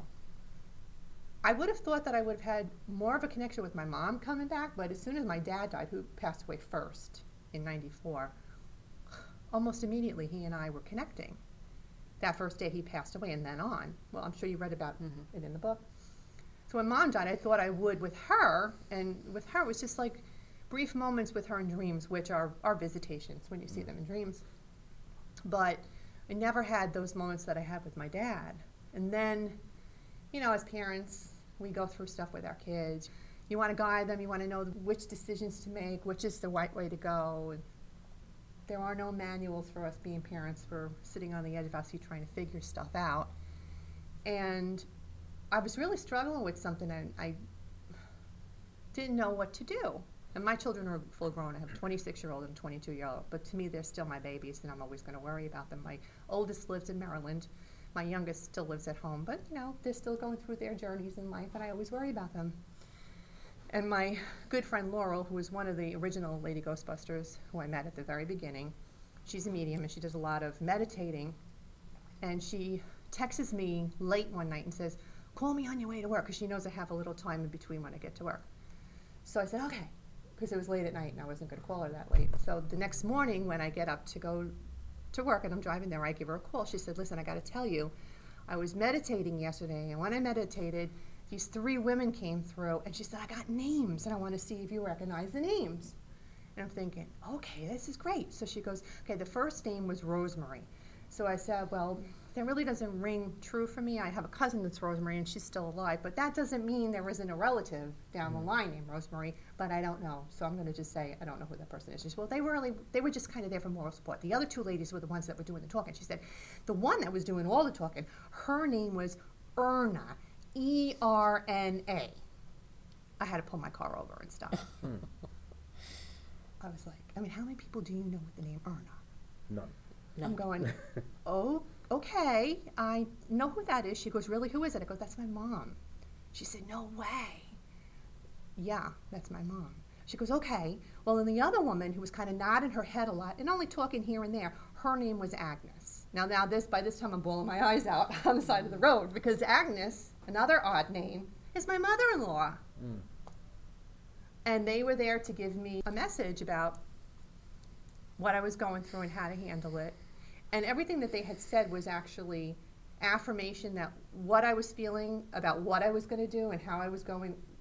I would have thought that I would have had more of a connection with my mom coming back, but as soon as my dad died, who passed away first in ninety-four, almost immediately he and I were connecting. That first day he passed away and then on. Well, I'm sure you read about Mhm. it in the book. So when Mom died, I thought I would with her, and with her it was just like brief moments with her in dreams, which are, are visitations when you see them in dreams. But I never had those moments that I had with my dad. And then, you know, as parents, we go through stuff with our kids. You want to guide them, you want to know which decisions to make, which is the right way to go. And there are no manuals for us being parents. We're sitting on the edge of our seat trying to figure stuff out. And I was really struggling with something, and I didn't know what to do. And my children are full grown. I have a twenty-six-year-old and a twenty-two-year-old. But to me, they're still my babies, and I'm always going to worry about them. My oldest lives in Maryland. My youngest still lives at home. But, you know, they're still going through their journeys in life, and I always worry about them. And my good friend Laurel, who was one of the original Lady Ghostbusters, who I met at the very beginning, she's a medium, and she does a lot of meditating. And she texts me late one night and says, call me on your way to work, because she knows I have a little time in between when I get to work. So I said, okay, because it was late at night and I wasn't going to call her that late. So the next morning when I get up to go to work and I'm driving there, I give her a call. She said, listen, I got to tell you, I was meditating yesterday, and when I meditated, these three women came through, and she said, I got names, and I want to see if you recognize the names. And I'm thinking, okay, this is great. So she goes, okay, the first name was Rosemary. So I said, well, that really doesn't ring true for me. I have a cousin that's Rosemary, and she's still alive, but that doesn't mean there isn't a relative down the line named Rosemary, but I don't know. So I'm going to just say I don't know who that person is. She said, well, they were really, they were just kind of there for moral support. The other two ladies were the ones that were doing the talking. She said, the one that was doing all the talking, her name was Erna, E R N A. I had to pull my car over and stop. I was like, I mean, how many people do you know with the name Erna? None. No. I'm going, oh, okay, I know who that is. She goes, really, who is it? I go, that's my mom. She said, no way. Yeah, that's my mom. She goes, okay. Well, and the other woman who was kind of nodding her head a lot and only talking here and there, her name was Agnes. Now, now this, by this time I'm bawling my eyes out on the side of the road, because Agnes, another odd name, is my mother-in-law. Mm. And they were there to give me a message about what I was going through and how to handle it. And everything that they had said was actually affirmation that what I was feeling about what I was going to do and how I was going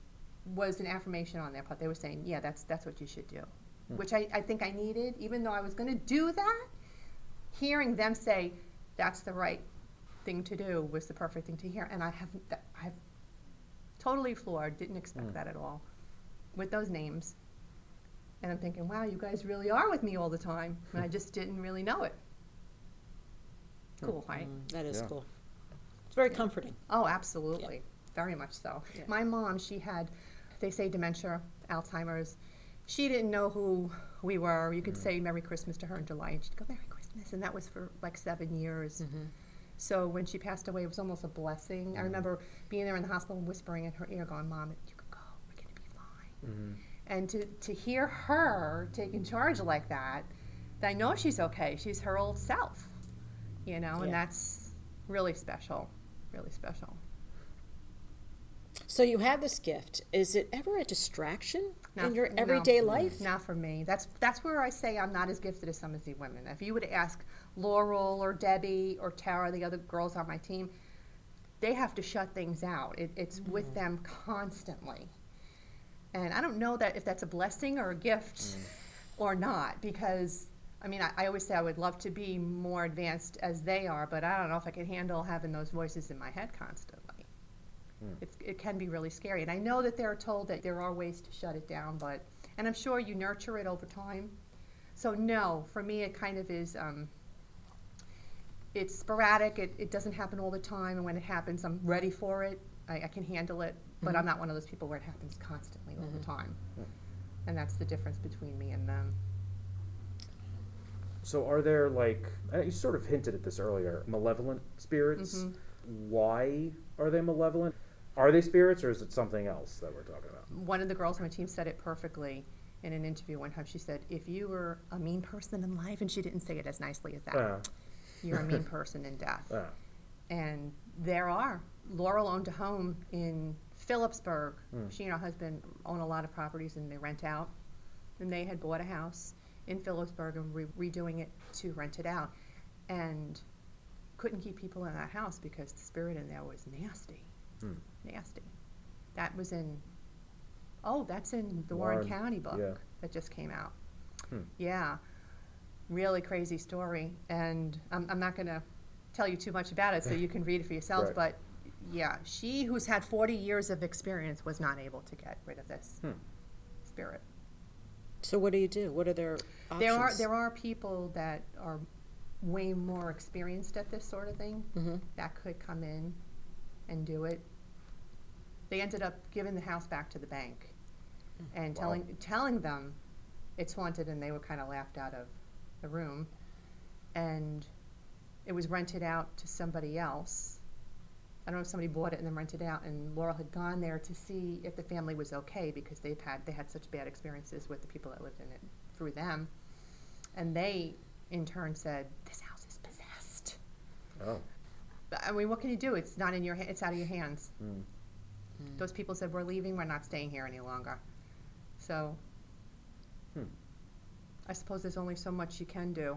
was an affirmation on their part. They were saying, yeah, that's that's what you should do, which I, I think I needed, even though I was going to do that. Hearing them say that's the right thing to do was the perfect thing to hear, and I have I have totally floored. Didn't expect Mm. that at all with those names. And I'm thinking, wow, you guys really are with me all the time, and I just didn't really know it. Cool, right? That is Yeah. cool. It's very comforting. Oh, absolutely. Very much so. Yeah. My mom, she had, they say dementia, Alzheimer's. She didn't know who we were. You could say Merry Christmas to her in July, and she'd go, Merry Christmas. And that was for like seven years. So when she passed away, it was almost a blessing. I remember being there in the hospital and whispering in her ear, going, Mom, you can go. We're going to be fine. And to, to hear her taking charge like that, I know she's okay. She's her old self, you know, and Yeah. that's really special, really special. So you have this gift. Is it ever a distraction No, in your no. everyday life? Not for me. That's that's where I say I'm not as gifted as some of the women. If you would ask Laurel or Debbie or Tara, the other girls on my team, they have to shut things out. It, it's with them constantly. And I don't know that if that's a blessing or a gift or not, because I mean, I, I always say I would love to be more advanced as they are, but I don't know if I could handle having those voices in my head constantly. It's, it can be really scary. And I know that they're told that there are ways to shut it down, but, and I'm sure you nurture it over time. So no, for me it kind of is, um, it's sporadic, it, it doesn't happen all the time, and when it happens I'm ready for it, I, I can handle it, but I'm not one of those people where it happens constantly all the time. And that's the difference between me and them. So are there, like, uh, you sort of hinted at this earlier, malevolent spirits? Mhm. Why are they malevolent? Are they spirits, or is it something else that we're talking about? One of the girls on my team said it perfectly in an interview one time. She said, if you were a mean person in life, and she didn't say it as nicely as that, Uh, you're a mean person in death. uh, And there are. Laurel owned a home in Phillipsburg. Hmm. She and her husband own a lot of properties and they rent out. And they had bought a house in Phillipsburg and re- redoing it to rent it out. And couldn't keep people in that house because the spirit in there was nasty. Hmm. Nasty. That was in, oh, that's in the Warren, Warren, County book yeah. that just came out. Hmm. Yeah. Really crazy story. And I'm, I'm not going to tell you too much about it so you can read it for yourselves. Right. But yeah, she who's had forty years of experience was not able to get rid of this Hmm. spirit. So what do you do? What are their options? There are there are people that are way more experienced at this sort of thing Mhm. that could come in and do it. They ended up giving the house back to the bank and Wow. telling telling them it's haunted, and they were kind of laughed out of the room. And it was rented out to somebody else. I don't know if somebody bought it and then rented it out, and Laurel had gone there to see if the family was okay because they've had they had such bad experiences with the people that lived in it through them. And they in turn said, this house is possessed. oh. But, I mean, what can you do? It's not in your ha- it's out of your hands. Mm. Those people said, we're leaving, we're not staying here any longer. So Hmm. I suppose there's only so much you can do.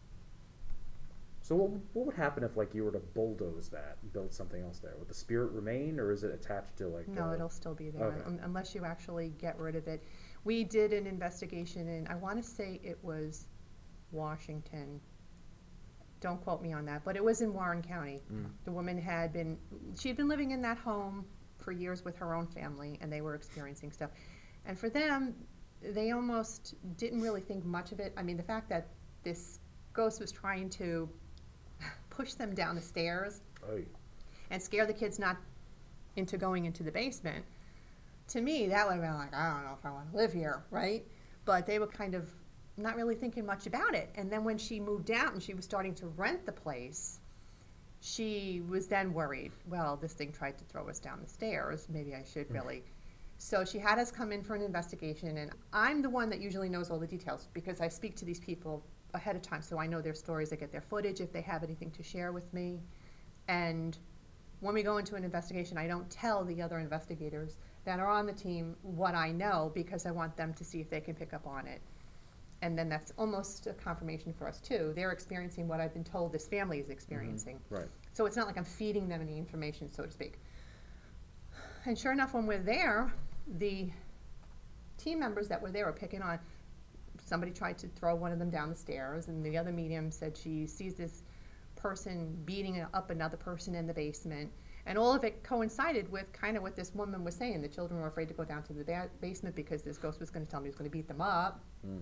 So what, what would happen if, like, you were to bulldoze that and build something else there? Would the spirit remain, or is it attached to, like, No, uh, it'll still be there okay. un- unless you actually get rid of it. We did an investigation in, I want to say it was Washington. Don't quote me on that, but it was in Warren County. Mm. The woman had been, she had been living in that home for years with her own family, and they were experiencing stuff. And for them, they almost didn't really think much of it. I mean, the fact that this ghost was trying to push them down the stairs Oy. and scare the kids not into going into the basement, to me, that would have been like, I don't know if I want to live here, right? But they were kind of not really thinking much about it. And then when she moved out and she was starting to rent the place, she was then worried, well, this thing tried to throw us down the stairs. Maybe I should really. So she had us come in for an investigation, and I'm the one that usually knows all the details because I speak to these people ahead of time, so I know their stories. I get their footage if they have anything to share with me. And when we go into an investigation, I don't tell the other investigators that are on the team what I know because I want them to see if they can pick up on it. And then that's almost a confirmation for us too. They're experiencing what I've been told this family is experiencing. Right. So it's not like I'm feeding them any information, so to speak. And sure enough, when we're there, the team members that were there were picking on, somebody tried to throw one of them down the stairs, and the other medium said she sees this person beating up another person in the basement. And all of it coincided with kind of what this woman was saying. The children were afraid to go down to the ba- basement because this ghost was going to tell them he was going to beat them up. Mm.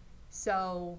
So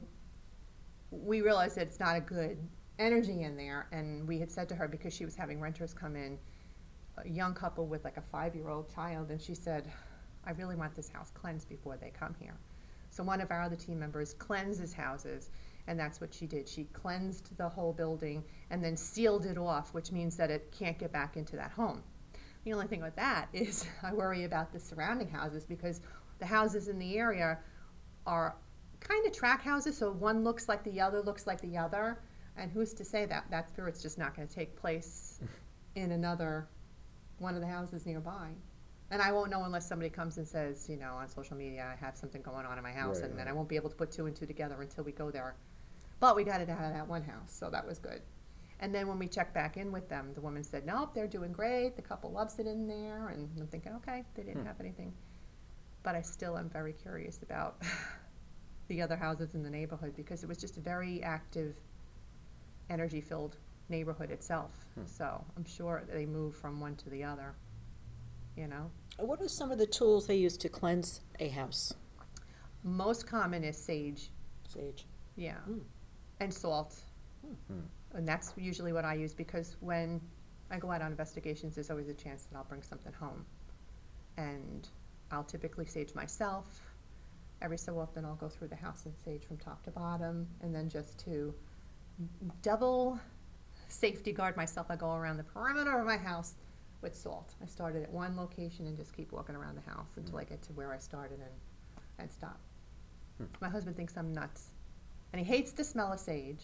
we realized that it's not a good energy in there, and we had said to her, because she was having renters come in, a young couple with like a five-year-old child, and she said, I really want this house cleansed before they come here. So one of our other team members cleanses houses, and that's what she did. She cleansed the whole building and then sealed it off, which means that it can't get back into that home. The only thing with that is I worry about the surrounding houses, because the houses in the area are kind of track houses, so one looks like the other, looks like the other, and who's to say that that spirit's just not going to take place in another one of the houses nearby. And I won't know unless somebody comes and says, you know, on social media, I have something going on in my house, Right, and then right. I won't be able to put two and two together until we go there. But we got it out of that one house, so that was good. And then when we checked back in with them, the woman said, nope, they're doing great. The couple loves it in there. And I'm thinking, okay, they didn't Hmm. have anything. But I still am very curious about the other houses in the neighborhood, because it was just a very active, energy-filled neighborhood itself. Hmm. So I'm sure they moved from one to the other, you know. What are some of the tools they use to cleanse a house? Most common is sage, Sage. yeah, Mm. and salt. Hmm. And that's usually what I use, because when I go out on investigations, there's always a chance that I'll bring something home. And I'll typically sage myself. Every so often I'll go through the house and sage from top to bottom, and then just to double safety guard myself, I go around the perimeter of my house with salt. I started at one location and just keep walking around the house until I get to where I started and, and stop. Hmm. My husband thinks I'm nuts, and he hates the smell of sage.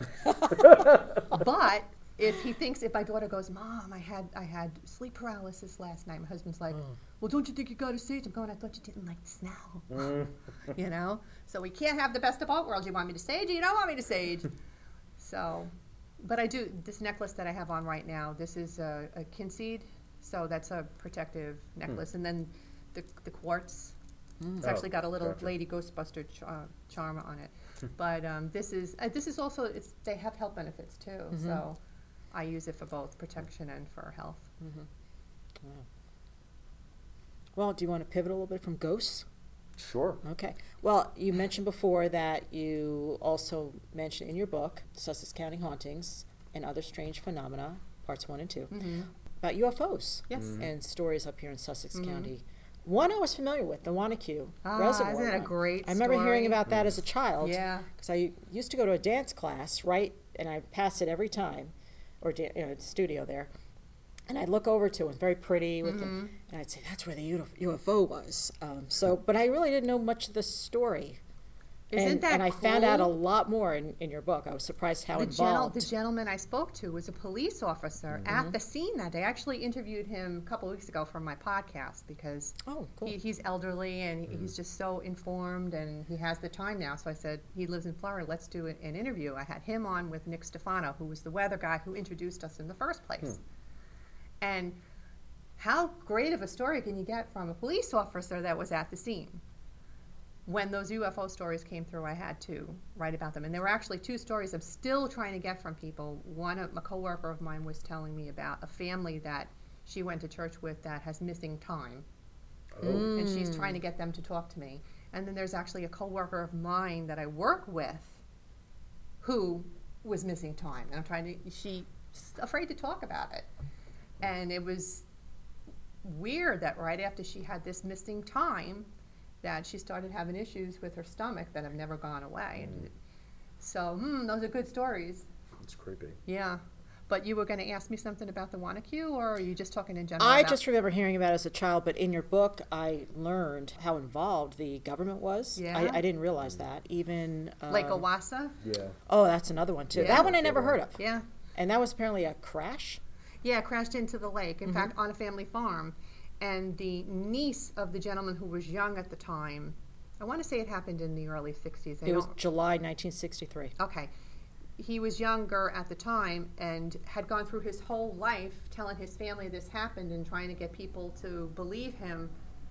But if he thinks, if my daughter goes, Mom, I had I had sleep paralysis last night, my husband's like, Oh. well, don't you think you got to sage? I'm going, I thought you didn't like the smell. Mm. You know? So we can't have the best of both worlds. You want me to sage, or you don't want me to sage. So, but I do, this necklace that I have on right now, this is a, a kinseed, so that's a protective necklace. And then the, the quartz, it's Oh, actually got a little gotcha. Lady Ghostbuster ch- uh, charm on it. But um, this is, uh, this is also, it's, they have health benefits too, Mhm. so I use it for both protection and for health. Mm-hmm. Wow. Well, do you want to pivot a little bit from ghosts? Sure. Okay. Well, you mentioned before that you also mentioned in your book, Sussex County Hauntings and Other Strange Phenomena, parts one and two, Mm-hmm. about U F Os Yes. Mhm. and stories up here in Sussex Mhm. County. One I was familiar with, the Wanacue Ah, Reservoir. isn't that a one. great I remember hearing story? about that as a child. Yeah. Because I used to go to a dance class, right, and I passed it every time, or da- you know, studio there, and I'd look over to it, very pretty, with the, Mhm. and I'd say that's where the U F O was. Um, so, but I really didn't know much of the story. Isn't and, that and I found out a cool? lot more in, in your book. I was surprised how The, gentle, involved. the gentleman I spoke to was a police officer Mm-hmm. at the scene that day. I actually interviewed him a couple weeks ago for my podcast, because oh, cool. he, he's elderly and he- he's just so informed, and he has the time now. So I said, he lives in Florida, let's do an, an interview. I had him on with Nick Stefano, who was the weather guy who introduced us in the first place. And how great of a story can you get from a police officer that was at the scene? When those U F O stories came through, I had to write about them. And there were actually two stories I'm still trying to get from people. One, a coworker of mine was telling me about a family that she went to church with that has missing time. Oh. And she's trying to get them to talk to me. And then there's actually a coworker of mine that I work with who was missing time. And I'm trying to, she's afraid to talk about it. And it was weird that right after she had this missing time, that she started having issues with her stomach that have never gone away. Mm. So, hmm, those are good stories. It's creepy. Yeah. But you were going to ask me something about the Wanacue, or are you just talking in general? I about- just remember hearing about it as a child, but in your book, I learned how involved the government was. Yeah. I, I didn't realize that. Even um, Lake Owassa? Yeah. Oh, that's another one too. Yeah. That one I That's never the one. heard of. Yeah. And that was apparently a crash. Yeah, crashed into the lake. Mm-hmm. In fact, on a family farm. And the niece of the gentleman who was young at the time, I want to say it happened in the early sixties. I It was don't- July nineteen sixty-three. Okay. He was younger at the time and had gone through his whole life telling his family this happened and trying to get people to believe him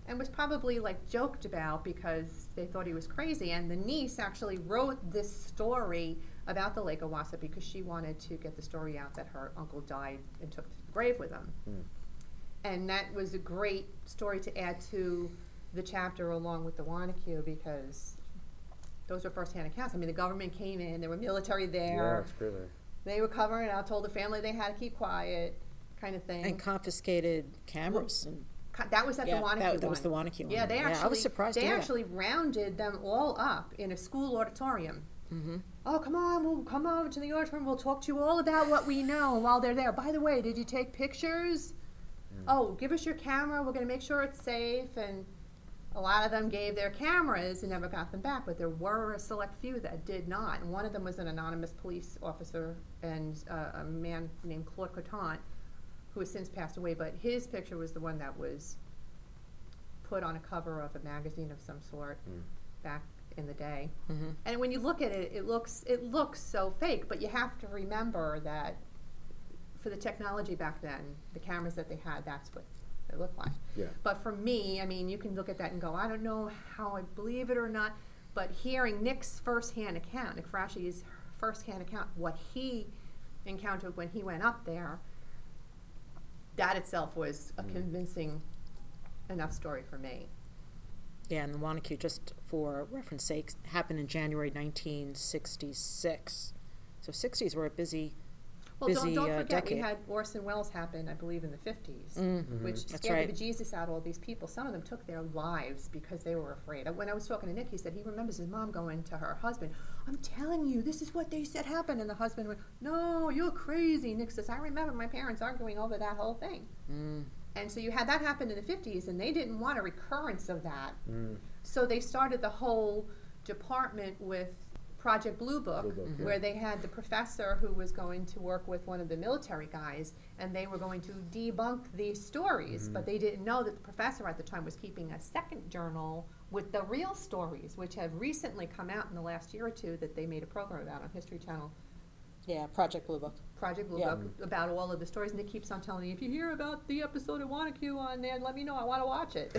and was probably like joked about because they thought he was crazy. And the niece actually wrote this story about the Lake of Wassa because she wanted to get the story out that her uncle died and took to the grave with him. Mm. And that was a great story to add to the chapter along with the Wanacue, because those were first-hand accounts. I mean, the government came in, there were military Yeah, there, it's great. there. they were covering it out, told the family they had to keep quiet, kind of thing. And confiscated cameras and, Co- That was at yeah, the Wanacue that, one. that was the Wanacue one. Yeah, they actually, I was surprised to they hear that. actually rounded them all up in a school auditorium. Mhm. Oh, come on, we'll come over to the auditorium, we'll talk to you all about what we know. And while they're there, by the way, did you take pictures? Oh, give us your camera, we're gonna make sure it's safe. And a lot of them gave their cameras and never got them back, but there were a select few that did not. And one of them was an anonymous police officer and uh, a man named Claude Cotant, who has since passed away, but his picture was the one that was put on a cover of a magazine of some sort Mm. back in the day. Mhm. And when you look at it, it looks it looks so fake, but you have to remember that for the technology back then, the cameras that they had, that's what it looked like. Yeah. But for me, I mean, you can look at that and go, I don't know how I believe it or not, but hearing Nick's firsthand account, Nick Frashi's firsthand account, what he encountered when he went up there, that itself was a Mm. convincing enough story for me. Yeah, and the Wanacue, just for reference sake, happened in January nineteen sixty-six. So sixties were a busy, Well, don't, busy don't uh, forget, decade. we had Orson Welles happen, I believe, in the fifties, Mm. which That's scared right. the bejesus out of all these people. Some of them took their lives because they were afraid. When I was talking to Nick, he said he remembers his mom going to her husband, I'm telling you, this is what they said happened. And the husband went, no, you're crazy. Nick says, I remember my parents arguing over that whole thing. Mm. And so you had that happen in the fifties, and they didn't want a recurrence of that. Mm. So they started the whole department with Project Blue Book, Blue Book, yeah. where they had the professor who was going to work with one of the military guys, and they were going to debunk these stories. Mhm. But they didn't know that the professor at the time was keeping a second journal with the real stories, which have recently come out in the last year or two that they made a program about on History Channel. Yeah, Project Blue Book. Project Blue Yeah. Book, about all of the stories. Nick keeps on telling me, if you hear about the episode of Wanacue on there, let me know, I want to watch it.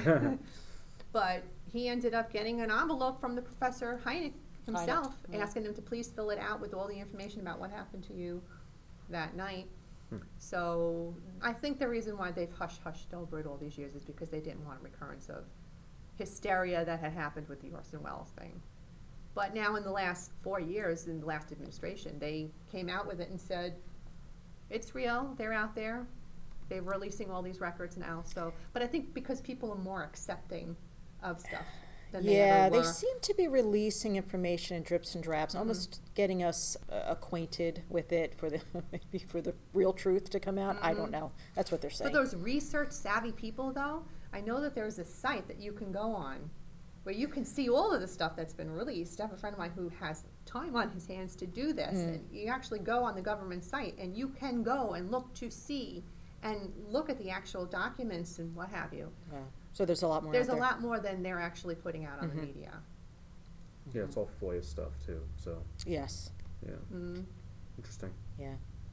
But he ended up getting an envelope from the Professor Hynek himself, yeah. asking him to please fill it out with all the information about what happened to you that night. Hmm. So I think the reason why they've hush-hushed over it all these years is because they didn't want a recurrence of hysteria that had happened with the Orson Welles thing. But now in the last four years, in the last administration, they came out with it and said, it's real, they're out there, they're releasing all these records now, so, but I think because people are more accepting of stuff than they Yeah, ever they were. seem to be releasing information in drips and drabs, Mhm. almost getting us uh, acquainted with it for the maybe for the real truth to come out. I don't Mhm. know. That's what they're For saying. those research savvy people though, I know that there's a site that you can go on where you can see all of the stuff that's been released. I have a friend of mine who has time on his hands to do this. Mm. And you actually go on the government site and you can go and look to see and look at the actual documents and what have you. Yeah. So there's a lot more. There's out a there. lot more than they're actually putting out on Mhm. the media. Yeah, it's all FOIA stuff too. So Yes. yeah, Mm. interesting. Yeah.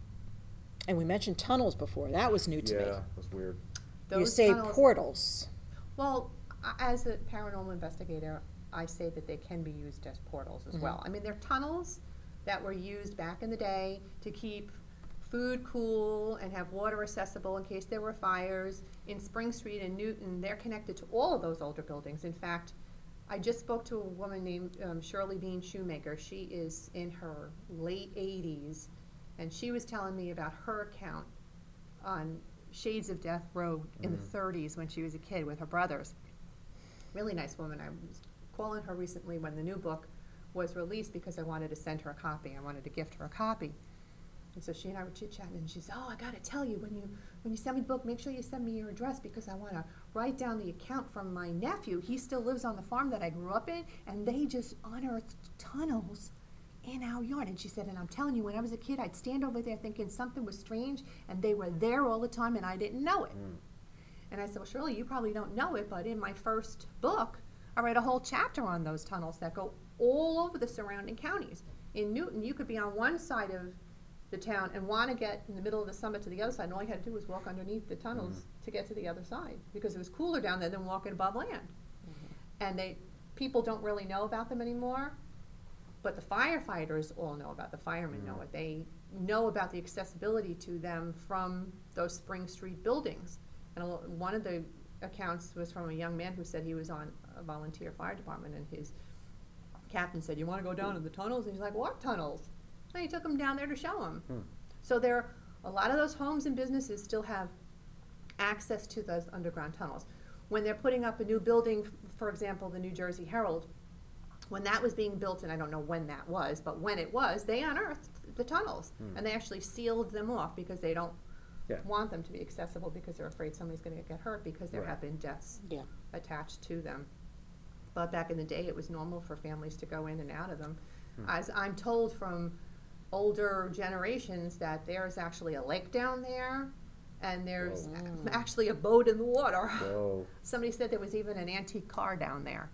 And we mentioned tunnels before. That was new to yeah, me. that's weird. You Those say tunnels- portals. Well, a- as a paranormal investigator, I say that they can be used as portals as Mhm. well. I mean, they're tunnels that were used back in the day to keep food cool and have water accessible in case there were fires. In Spring Street and Newton, they're connected to all of those older buildings. In fact, I just spoke to a woman named um, Shirley Bean Shoemaker. She is in her late eighties, and she was telling me about her account on Shades of Death Road in the Mhm. thirties when she was a kid with her brothers. Really nice woman. I was calling her recently when the new book was released because I wanted to send her a copy. I wanted to gift her a copy. And so she and I were chit-chatting, and she said, oh, I got to tell you, when you when you send me the book, make sure you send me your address because I want to write down the account from my nephew. He still lives on the farm that I grew up in, and they just unearthed tunnels in our yard. And she said, and I'm telling you, when I was a kid, I'd stand over there thinking something was strange, and they were there all the time, and I didn't know it. Mm. And I said, well, Shirley, you probably don't know it, but in my first book, I write a whole chapter on those tunnels that go all over the surrounding counties. In Newton, you could be on one side of the town and want to get in the middle of the summit to the other side, and all you had to do was walk underneath the tunnels Mhm. to get to the other side, because it was cooler down there than walking above land. And they, people don't really know about them anymore, but the firefighters all know about, the firemen know Mm. it. They know about the accessibility to them from those Spring Street buildings. And a lo- one of the accounts was from a young man who said he was on a volunteer fire department, and his captain said, "You wanna go down in the tunnels?" And he's like, "What tunnels?" And he took him down there to show him. Hmm. So there, a lot of those homes and businesses still have access to those underground tunnels. When they're putting up a new building, f- for example, the New Jersey Herald, when that was being built, and I don't know when that was, but when it was, they unearthed the tunnels. Hmm. And they actually sealed them off because they don't Yeah. want them to be accessible, because they're afraid somebody's gonna get hurt, because there Right. have been deaths Yeah. attached to them. But back in the day, it was normal for families to go in and out of them. Hmm. As I'm told from older generations, that there's actually a lake down there, and there's Whoa. a- actually a boat in the water. Whoa. Somebody said there was even an antique car down there.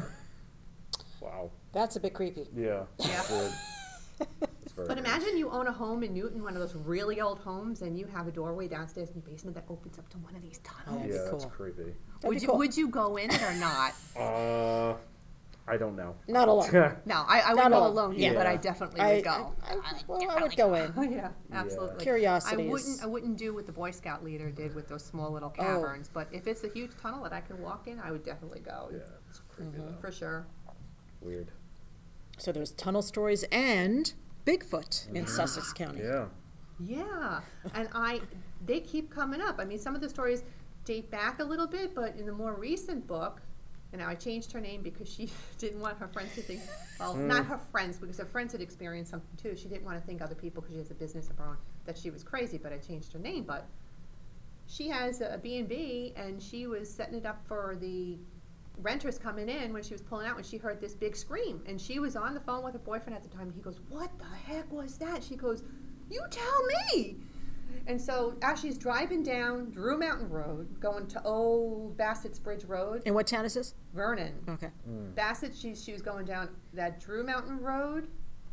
Wow. That's a bit creepy. Yeah. Yeah. Weird. It's very But weird. imagine you own a home in Newton, one of those really old homes, and you have a doorway downstairs in your basement that opens up to one of these tunnels. That'd be Yeah, that's cool. creepy. That'd Would be you, cool. would you go in it or not? Uh, I don't know. Not alone. No, I, I Not would go alone. alone, yeah, but I Yeah. definitely I, would go. I, I, well, I would go in. Yeah, absolutely. Curiosity I wouldn't, is- I wouldn't do what the Boy Scout leader did with those small little Oh. caverns, but if it's a huge tunnel that I can walk in, I would definitely go, Yeah, it's creepy Mhm. though. for sure. Weird. So there's tunnel stories and Bigfoot in Sussex County. Yeah. Yeah, and I, they keep coming up. I mean, some of the stories date back a little bit, but in the more recent book, and now I changed her name because she didn't want her friends to think, well, Mm. not her friends, because her friends had experienced something too. She didn't want to think other people, because she has a business of her own, that she was crazy, but I changed her name. But she has a B and B, and she was setting it up for the renters coming in when she was pulling out, when she heard this big scream. And she was on the phone with her boyfriend at the time. He goes, "What the heck was that?" She goes, "You tell me." And so as she's driving down Drew Mountain Road, going to Old Bassett's Bridge Road, And what town is this? Vernon, Okay. Mm. Bassett, she, she was going down that Drew Mountain Road.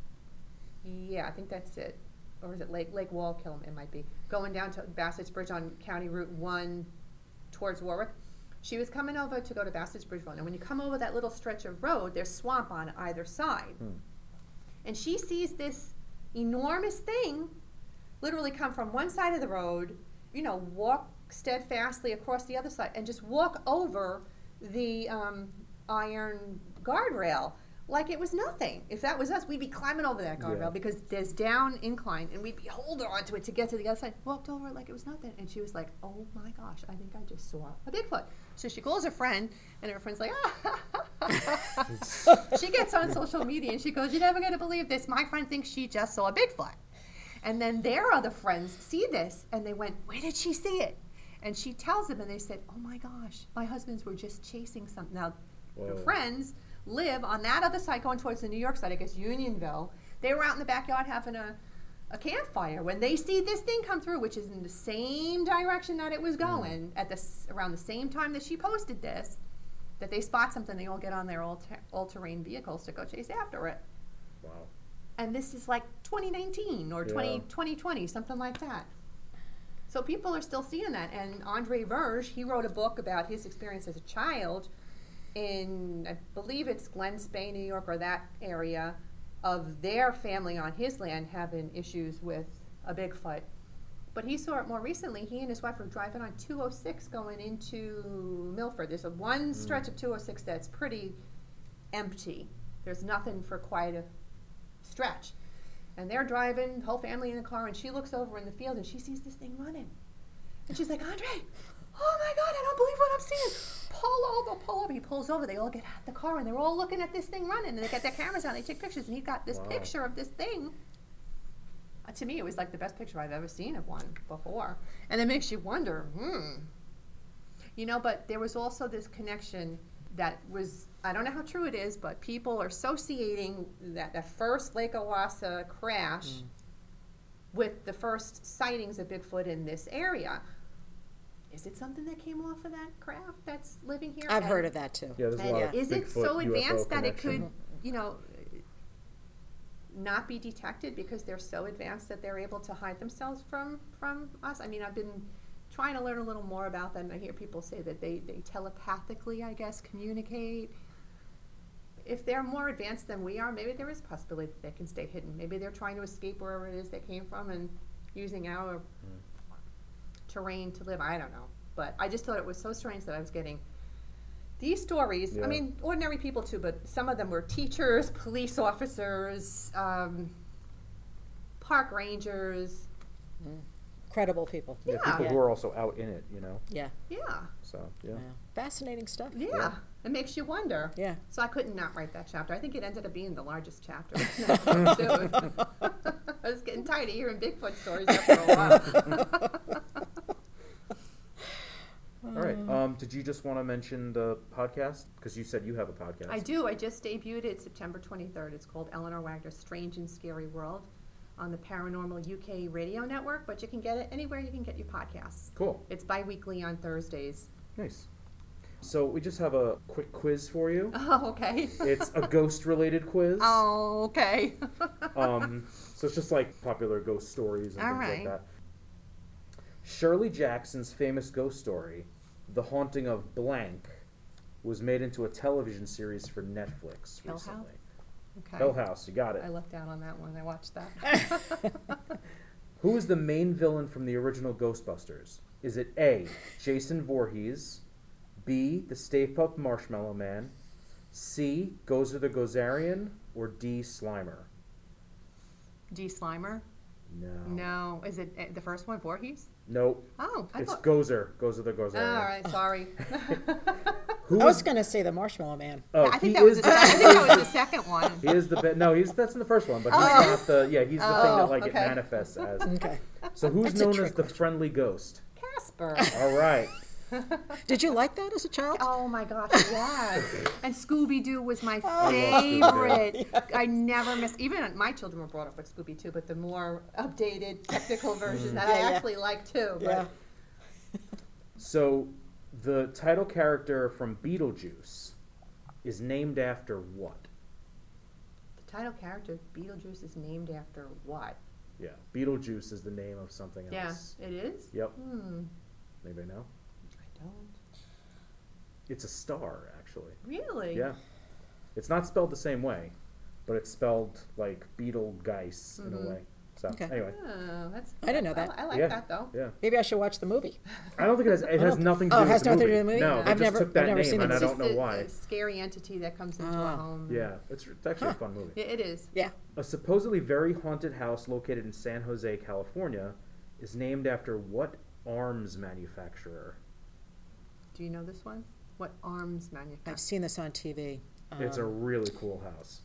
Yeah, I think that's it. Or is it Lake, Lake Wallkill, it might be. Going down to Bassett's Bridge on County Route one towards Warwick. She was coming over to go to Bassett's Bridge Road. And when you come over that little stretch of road, there's swamp on either side. Hmm. And she sees this enormous thing literally come from one side of the road, you know, walk steadfastly across the other side, and just walk over the um, iron guardrail like it was nothing. If that was us, we'd be climbing over that guardrail Yeah. because there's down incline, and we'd be holding onto it to get to the other side. Walked over it like it was nothing, and she was like, "Oh my gosh, I think I just saw a Bigfoot." So she calls her friend, and her friend's like, "Ah." She gets on social media and she goes, "You're never going to believe this. My friend thinks she just saw a Bigfoot." And then their other friends see this and they went, "Where did she see it?" And she tells them, and they said, "Oh my gosh, my husbands were just chasing something." Now, her Whoa. friends live on that other side going towards the New York side, I guess Unionville. They were out in the backyard having a, a campfire when they see this thing come through, which is in the same direction that it was going at this around the same time that she posted this, that they spot something. They all get on their all, all-terrain vehicles to go chase after it. Wow. And this is like twenty nineteen or Yeah. twenty, twenty twenty, something like that. So people are still seeing that. And Andre Verge, he wrote a book about his experience as a child in, I believe it's Glen Spey, New York, or that area, of their family on his land having issues with a Bigfoot. But he saw it more recently. He and his wife were driving on two oh six going into Milford. There's a one stretch of two oh six that's pretty empty. There's nothing for quite a stretch. And they're driving, the whole family in the car, and she looks over in the field and she sees this thing running. And she's like, "Andre, oh my God, I don't believe what I'm seeing. Pull over, pull over." He pulls over, they all get out of the car and they're all looking at this thing running, and they get their cameras out, they take pictures, and he got this Wow. picture of this thing. Uh, to me, it was like the best picture I've ever seen of one before. And it makes you wonder, hmm. You know, but there was also this connection that was, I don't know how true it is, but people are associating that the first Lake Owassa crash Mm. with the first sightings of Bigfoot in this area. Is it something that came off of that craft that's living here? I've And- heard of that too. Yeah, there's a and lot of is it Bigfoot so U F O advanced that it connection. could, you know, not be detected because they're so advanced that they're able to hide themselves from, from us. I mean, I've been trying to learn a little more about them. I hear people say that they, they telepathically, I guess, communicate. If they're more advanced than we are, maybe there is a possibility that they can stay hidden. Maybe they're trying to escape wherever it is they came from and using our Mm. terrain to live. I don't know. But I just thought it was so strange that I was getting these stories. Yeah. I mean, ordinary people too, but some of them were teachers, police officers, um, park rangers. Credible people. Yeah, Yeah. people who are also out in it, you know. Yeah. Yeah, So yeah. Yeah. Fascinating stuff. yeah. Yeah. It makes you wonder. Yeah. So I couldn't not write that chapter. I think it ended up being the largest chapter. Too. I was getting tired of hearing Bigfoot stories after a while. All right. Um, did you just want to mention the podcast? Because you said you have a podcast. I do. I just debuted it September twenty-third. It's called Eleanor Wagner's Strange and Scary World on the Paranormal U K radio network, but you can get it anywhere you can get your podcasts. Cool. It's bi-weekly on Thursdays. Nice. So we just have a quick quiz for you. Oh, okay. It's a ghost-related quiz. Oh, okay. Um, so it's just like popular ghost stories and All things right. like that. Shirley Jackson's famous ghost story, The Haunting of Blank, was made into a television series for Netflix Hill recently. House? Okay. Hill House, you got it. I lucked out on that one. I watched that. Who is the main villain from the original Ghostbusters? Is it A, Jason Voorhees, B, the Stay Puft Marshmallow Man, C, Gozer the Gozerian, or D, Slimer? D. Slimer? No. No. Is it uh, the first one, Voorhees? Nope. Oh, I It's thought. Gozer. Gozer the All Gozerian. right, sorry. Who I was is- going to say the Marshmallow Man. oh, I he think that was is the, I think that was the second one. He is the be- no, he's that's in the first one, but he's Oh. not the yeah, he's the thing Oh, that like it okay. manifests as. Okay. So who's That's a known as trick the question. friendly ghost? Casper. All right. Did you like that as a child? Oh my gosh, yes. And Scooby Doo was my love Scooby-Doo. favorite. I never missed, even my children were brought up with Scooby Doo, but the more updated technical version that I Yeah, yeah. actually like too. But Yeah. So the title character from Beetlejuice is named after what? the title character, Beetlejuice, is named after what? Yeah, Beetlejuice is the name of something Yeah, else. it is? Yep. Hmm, Anybody know? I don't. It's a star, actually. Really? Yeah. It's not spelled the same way, but it's spelled like Beetlegeist in Mhm. a way. So Okay. anyway, Oh, that's. I didn't know that. I, I like Yeah. that though. yeah. Maybe I should watch the movie. I don't think it has. It has nothing to Oh, do it with has the nothing to movie. do with the movie? No, they I've just never- took that I've never name, seen it. and I It's don't just know a, why. a scary entity that comes into Ah. a home. Yeah, it's, it's actually a fun movie. It, it is. Yeah. A supposedly very haunted house located in San Jose, California, is named after what arms manufacturer? Do you know this one? What arms manufacturer? I've seen this on T V. It's a Um, really cool house.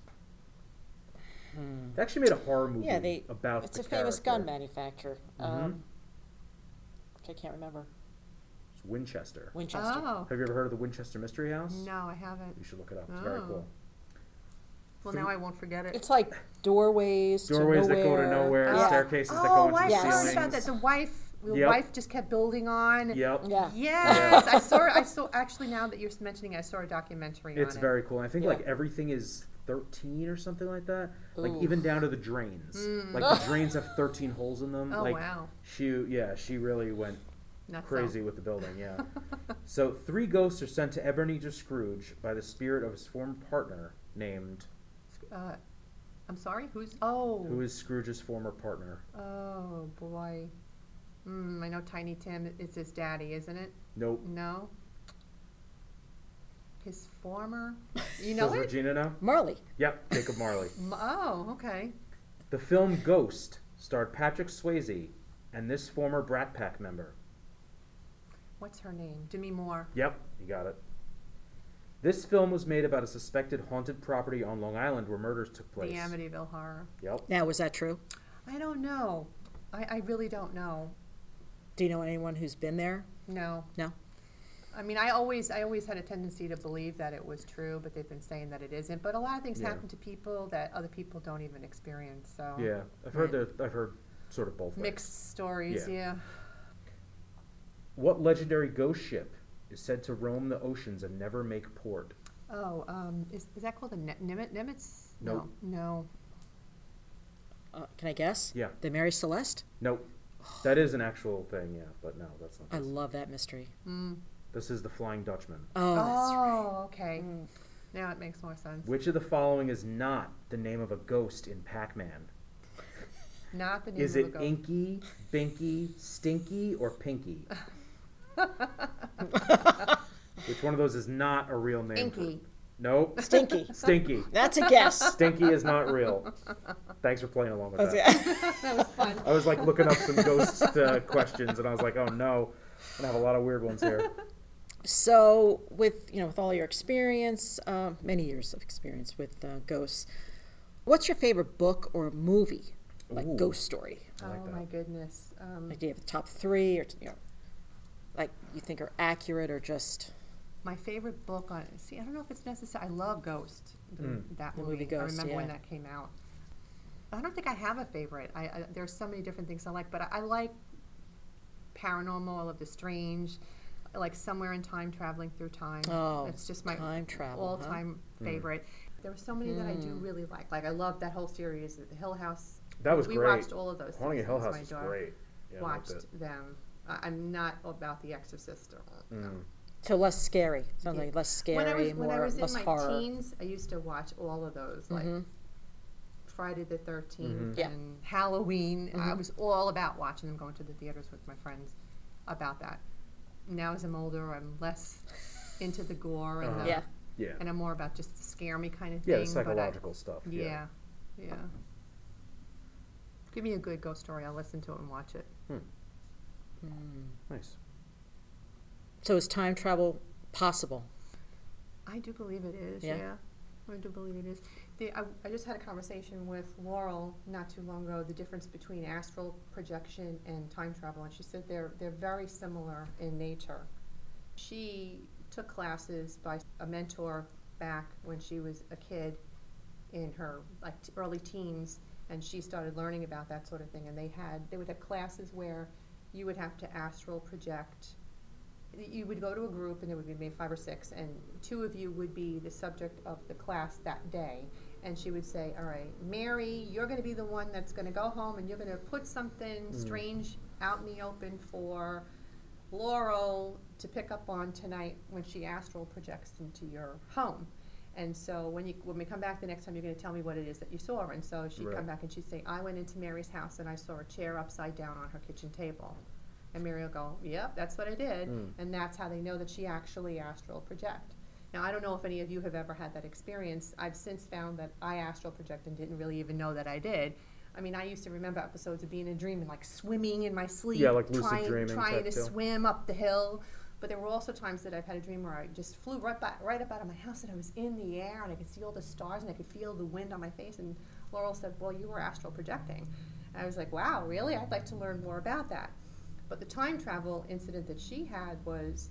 hmm. They actually made a horror movie Yeah, they- about It's the a famous gun character. manufacturer. Mhm. Um, which I can't remember. It's Winchester. Winchester. Oh. Have you ever heard of the Winchester Mystery House? No, I haven't. You should look it up. It's very Oh. cool. Well, Three- now I won't forget it. It's like doorways, Doorways to that go to nowhere, Yeah. staircases that oh, go into I the Yes. heard ceilings. about that. The wife, the Yep. wife just kept building on. Yep. Yeah. Yes, I saw. I saw. Actually, now that you're mentioning, it, I saw a documentary It's on very cool. I think Yeah. like everything is thirteen or something like that. Like Ooh. even down to the drains. Mm. Like the drains have thirteen holes in them. it. Oh like wow, she yeah, she really went Nuts crazy with the building, yeah. So three ghosts are sent to Ebenezer Scrooge by the spirit of his former partner named Uh, I'm sorry. Who's? Oh. who is Scrooge's former partner? Oh boy. Mm, I know Tiny Tim. It's his daddy, isn't it? Nope. No. His former. You know Does it? Regina know? Marley. Yep, Jacob Marley. M- Oh, okay. The film Ghost starred Patrick Swayze and this former Brat Pack member. What's her name? Demi Moore. Yep, you got it. This film was made about a suspected haunted property on Long Island where murders took place. The Amityville Horror. Yep. Now, was that true? I don't know. I, I really don't know. Do you know anyone who's been there? No. No? I mean, I always, I always had a tendency to believe that it was true, but they've been saying that it isn't. But a lot of things Yeah. happen to people that other people don't even experience. So Yeah, I've heard that. I've heard sort of both ways. mixed stories. Yeah. Yeah. What legendary ghost ship is said to roam the oceans and never make port? Oh, um, is is that called a ne- Nimitz? Nimitz? Nope. No. No. Uh, can I guess? Yeah. The Mary Celeste? Nope. That is an actual thing, yeah, but no, that's not I this. love that mystery. This is the Flying Dutchman. Oh, that's right. Oh, okay. Now it makes more sense. Which of the following is not the name of a ghost in Pac-Man? Not the name Is of a it ghost. Inky, Binky, Stinky, or Pinky? Which one of those is not a real name? for- Inky. Nope. Stinky. Stinky. That's a guess. Stinky is not real. Thanks for playing along with that. Yeah. That was fun. I was like looking up some ghost uh, questions, and I was like, oh no, I'm gonna have a lot of weird ones here. So, with you know, with all your experience, um, many years of experience with uh, ghosts, what's your favorite book or movie, like Ooh. ghost story? I like oh that. my goodness. Um, Like, do you have the top three, or you know, like you think are accurate, or just my favorite book on see, I don't know if it's necessary. I love Ghost. The, Mm. That The movie. movie Ghost, I remember when yeah. that came out. I don't think I have a favorite. I, I there's so many different things I like, but I, I like paranormal. I love the strange. I like Somewhere in Time, Traveling Through Time. Oh, it's just my time travel, huh? all-time favorite. There were so many that I do really like. Like I love that whole series, The Hill House. That was we great. watched all of those. Haunting of Hill seasons. House was My daughter great. Yeah, I liked watched it. them. I, I'm not about The Exorcist. Or, no. Mm. so less scary? Sounds Yeah. like less scary, When I was, more when I was in less my horror. teens, I used to watch all of those, like Mhm. Friday the thirteenth Mhm. Yeah. and Halloween. I Mhm. was all about watching them, going to the theaters with my friends about that. Now as I'm older, I'm less into the gore and Uh-huh. the, Yeah. Yeah. and I'm more about just the scare me kind of thing. Yeah, the but I- psychological stuff. yeah, yeah. Give me a good ghost story. I'll listen to it and watch it. Nice. So is time travel possible? I do believe it is, Yeah. yeah. I do believe it is. The, I, I just had a conversation with Laurel not too long ago, the difference between astral projection and time travel, and she said they're, they're very similar in nature. She took classes by a mentor back when she was a kid in her like t- early teens, and she started learning about that sort of thing, and they had, they would have classes where you would have to astral project. You would go to a group, and there would be maybe five or six, and two of you would be the subject of the class that day. And she would say, all right, Mary, you're going to be the one that's going to go home, and you're going to put something strange out in the open for Laurel to pick up on tonight when she astral projects into your home. And so when you when we come back the next time, you're going to tell me what it is that you saw. And so she'd Right. come back and she'd say, I went into Mary's house and I saw a chair upside down on her kitchen table. And Mary will go, yep, that's what I did. Mm. And that's how they know that she actually astral project. Now, I don't know if any of you have ever had that experience. I've since found that I astral project and didn't really even know that I did. I mean, I used to remember episodes of being in a dream and like swimming in my sleep, Yeah, like lucid trying, dreaming trying type to deal. swim up the hill. But there were also times that I've had a dream where I just flew right back, right up out of my house, and I was in the air, and I could see all the stars, and I could feel the wind on my face. And Laurel said, "Well, you were astral projecting." And I was like, "Wow, really? I'd like to learn more about that." But the time travel incident that she had was,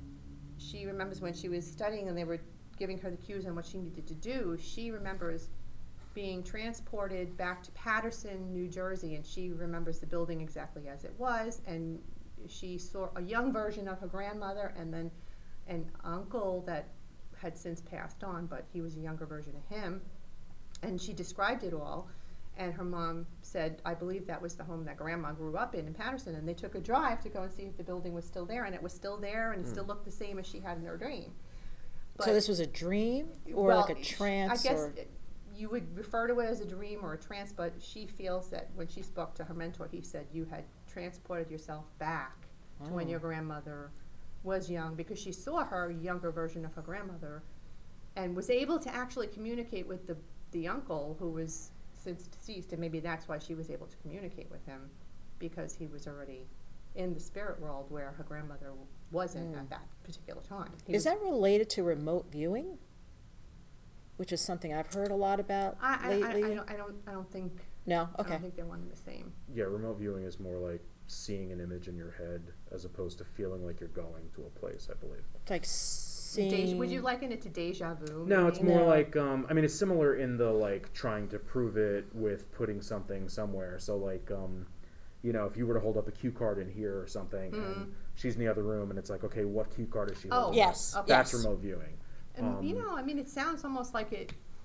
she remembers when she was studying, and they were giving her the cues on what she needed to do. She remembers being transported back to Paterson, New Jersey, and she remembers the building exactly as it was, and she saw a young version of her grandmother and then an uncle that had since passed on, but he was a younger version of him. And she described it all, and her mom said, I believe that was the home that grandma grew up in in Paterson, and they took a drive to go and see if the building was still there, and it was still there, and it still looked the same as she had in her dream. So this was a dream, or Well, like a trance, I guess or it- you would refer to it as a dream or a trance, but she feels that when she spoke to her mentor, he said you had transported yourself back to when Oh. your grandmother was young, because she saw her younger version of her grandmother and was able to actually communicate with the, the uncle who was since deceased, and maybe that's why she was able to communicate with him, because he was already in the spirit world where her grandmother wasn't at that particular time. He is was- that related to remote viewing? Which is something I've heard a lot about I, I, I, lately. I, don't, I don't I don't think No, I okay. don't think they're one and the same. Yeah, remote viewing is more like seeing an image in your head as opposed to feeling like you're going to a place, I believe. It's like Deja, seeing. would you liken it to deja vu? No, maybe? it's more No. like um, I mean, it's similar in the like trying to prove it with putting something somewhere. So like, um, you know, if you were to hold up a cue card in here or something, and she's in the other room, and it's like, okay, what cue card is she Oh, holding? Yes, Okay. That's yes. remote viewing. And, you Um, know, I mean, it sounds almost like it.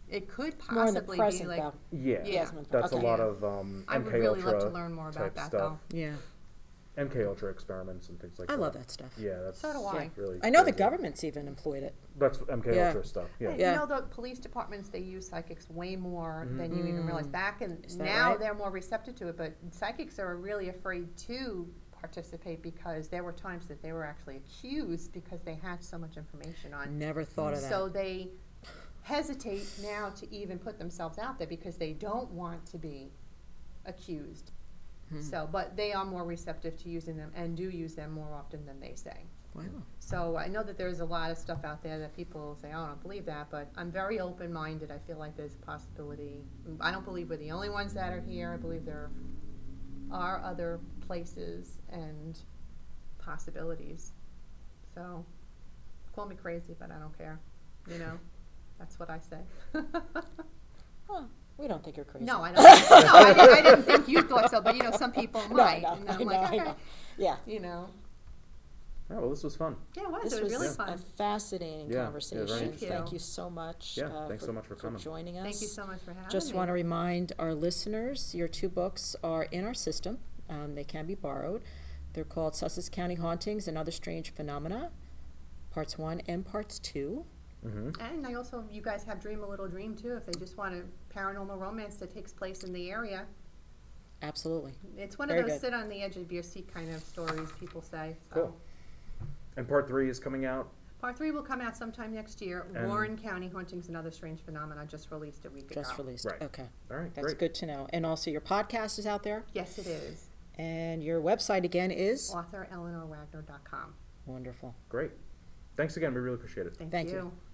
it could More in the possibly be present, like, though. Yeah, Yeah. Desmond. that's Okay. a lot of um, I M would K really Ultra love to learn more about type that, stuff. Yeah, M K Ultra experiments and things like I that. love that stuff. Yeah, that's So do I. really. I know the crazy. government's even employed it. That's M K Yeah. Ultra stuff. Yeah. And Yeah. you know, the police departments, they use psychics way more than you even realize. Back in, Is that now right? they're more receptive to it, but psychics are really afraid to participate because there were times that they were actually accused because they had so much information on. Never thought of that. So they hesitate now to even put themselves out there because they don't want to be accused. Hmm. So, but they are more receptive to using them and do use them more often than they say. Wow. So I know that there's a lot of stuff out there that people say, oh, I don't believe that, but I'm very open-minded. I feel like there's a possibility. I don't believe we're the only ones that are here. I believe there are other places and possibilities. So call me crazy, but I don't care. You know, that's what I say. Well, we don't think you're crazy. No, I don't. No, I didn't, I didn't think you thought so, but you know, some people No, might. I know, And I I'm know, like, I okay. know. Yeah. You know. Oh, well, this was fun. Yeah, it was. This it was, was really a fun. fascinating Yeah, yeah, conversation. right. Thank you. Thank you so much. Yeah, uh, thanks so much for coming. joining us. Thank you so much for having Just me. want to remind our listeners, your two books are in our system. Um, they can be borrowed. They're called Sussex County Hauntings and Other Strange Phenomena, Parts One and Parts Two. Mm-hmm. And I also, you guys have Dream a Little Dream too, if they just want a paranormal romance that takes place in the area. Absolutely. It's one Very of those good. sit on the edge of your seat kind of stories, people say. So. Cool. And part three is coming out. Part three will come out sometime next year. And- Warren County Hauntings and Other Strange Phenomena just released a week Just ago. released. Right. Okay. All right, That's great. good to know. And also your podcast is out there. Yes, it is. And your website again is? author eleanor wagner dot com. Wonderful. Great. Thanks again. We really appreciate it. Thank, Thank you. you.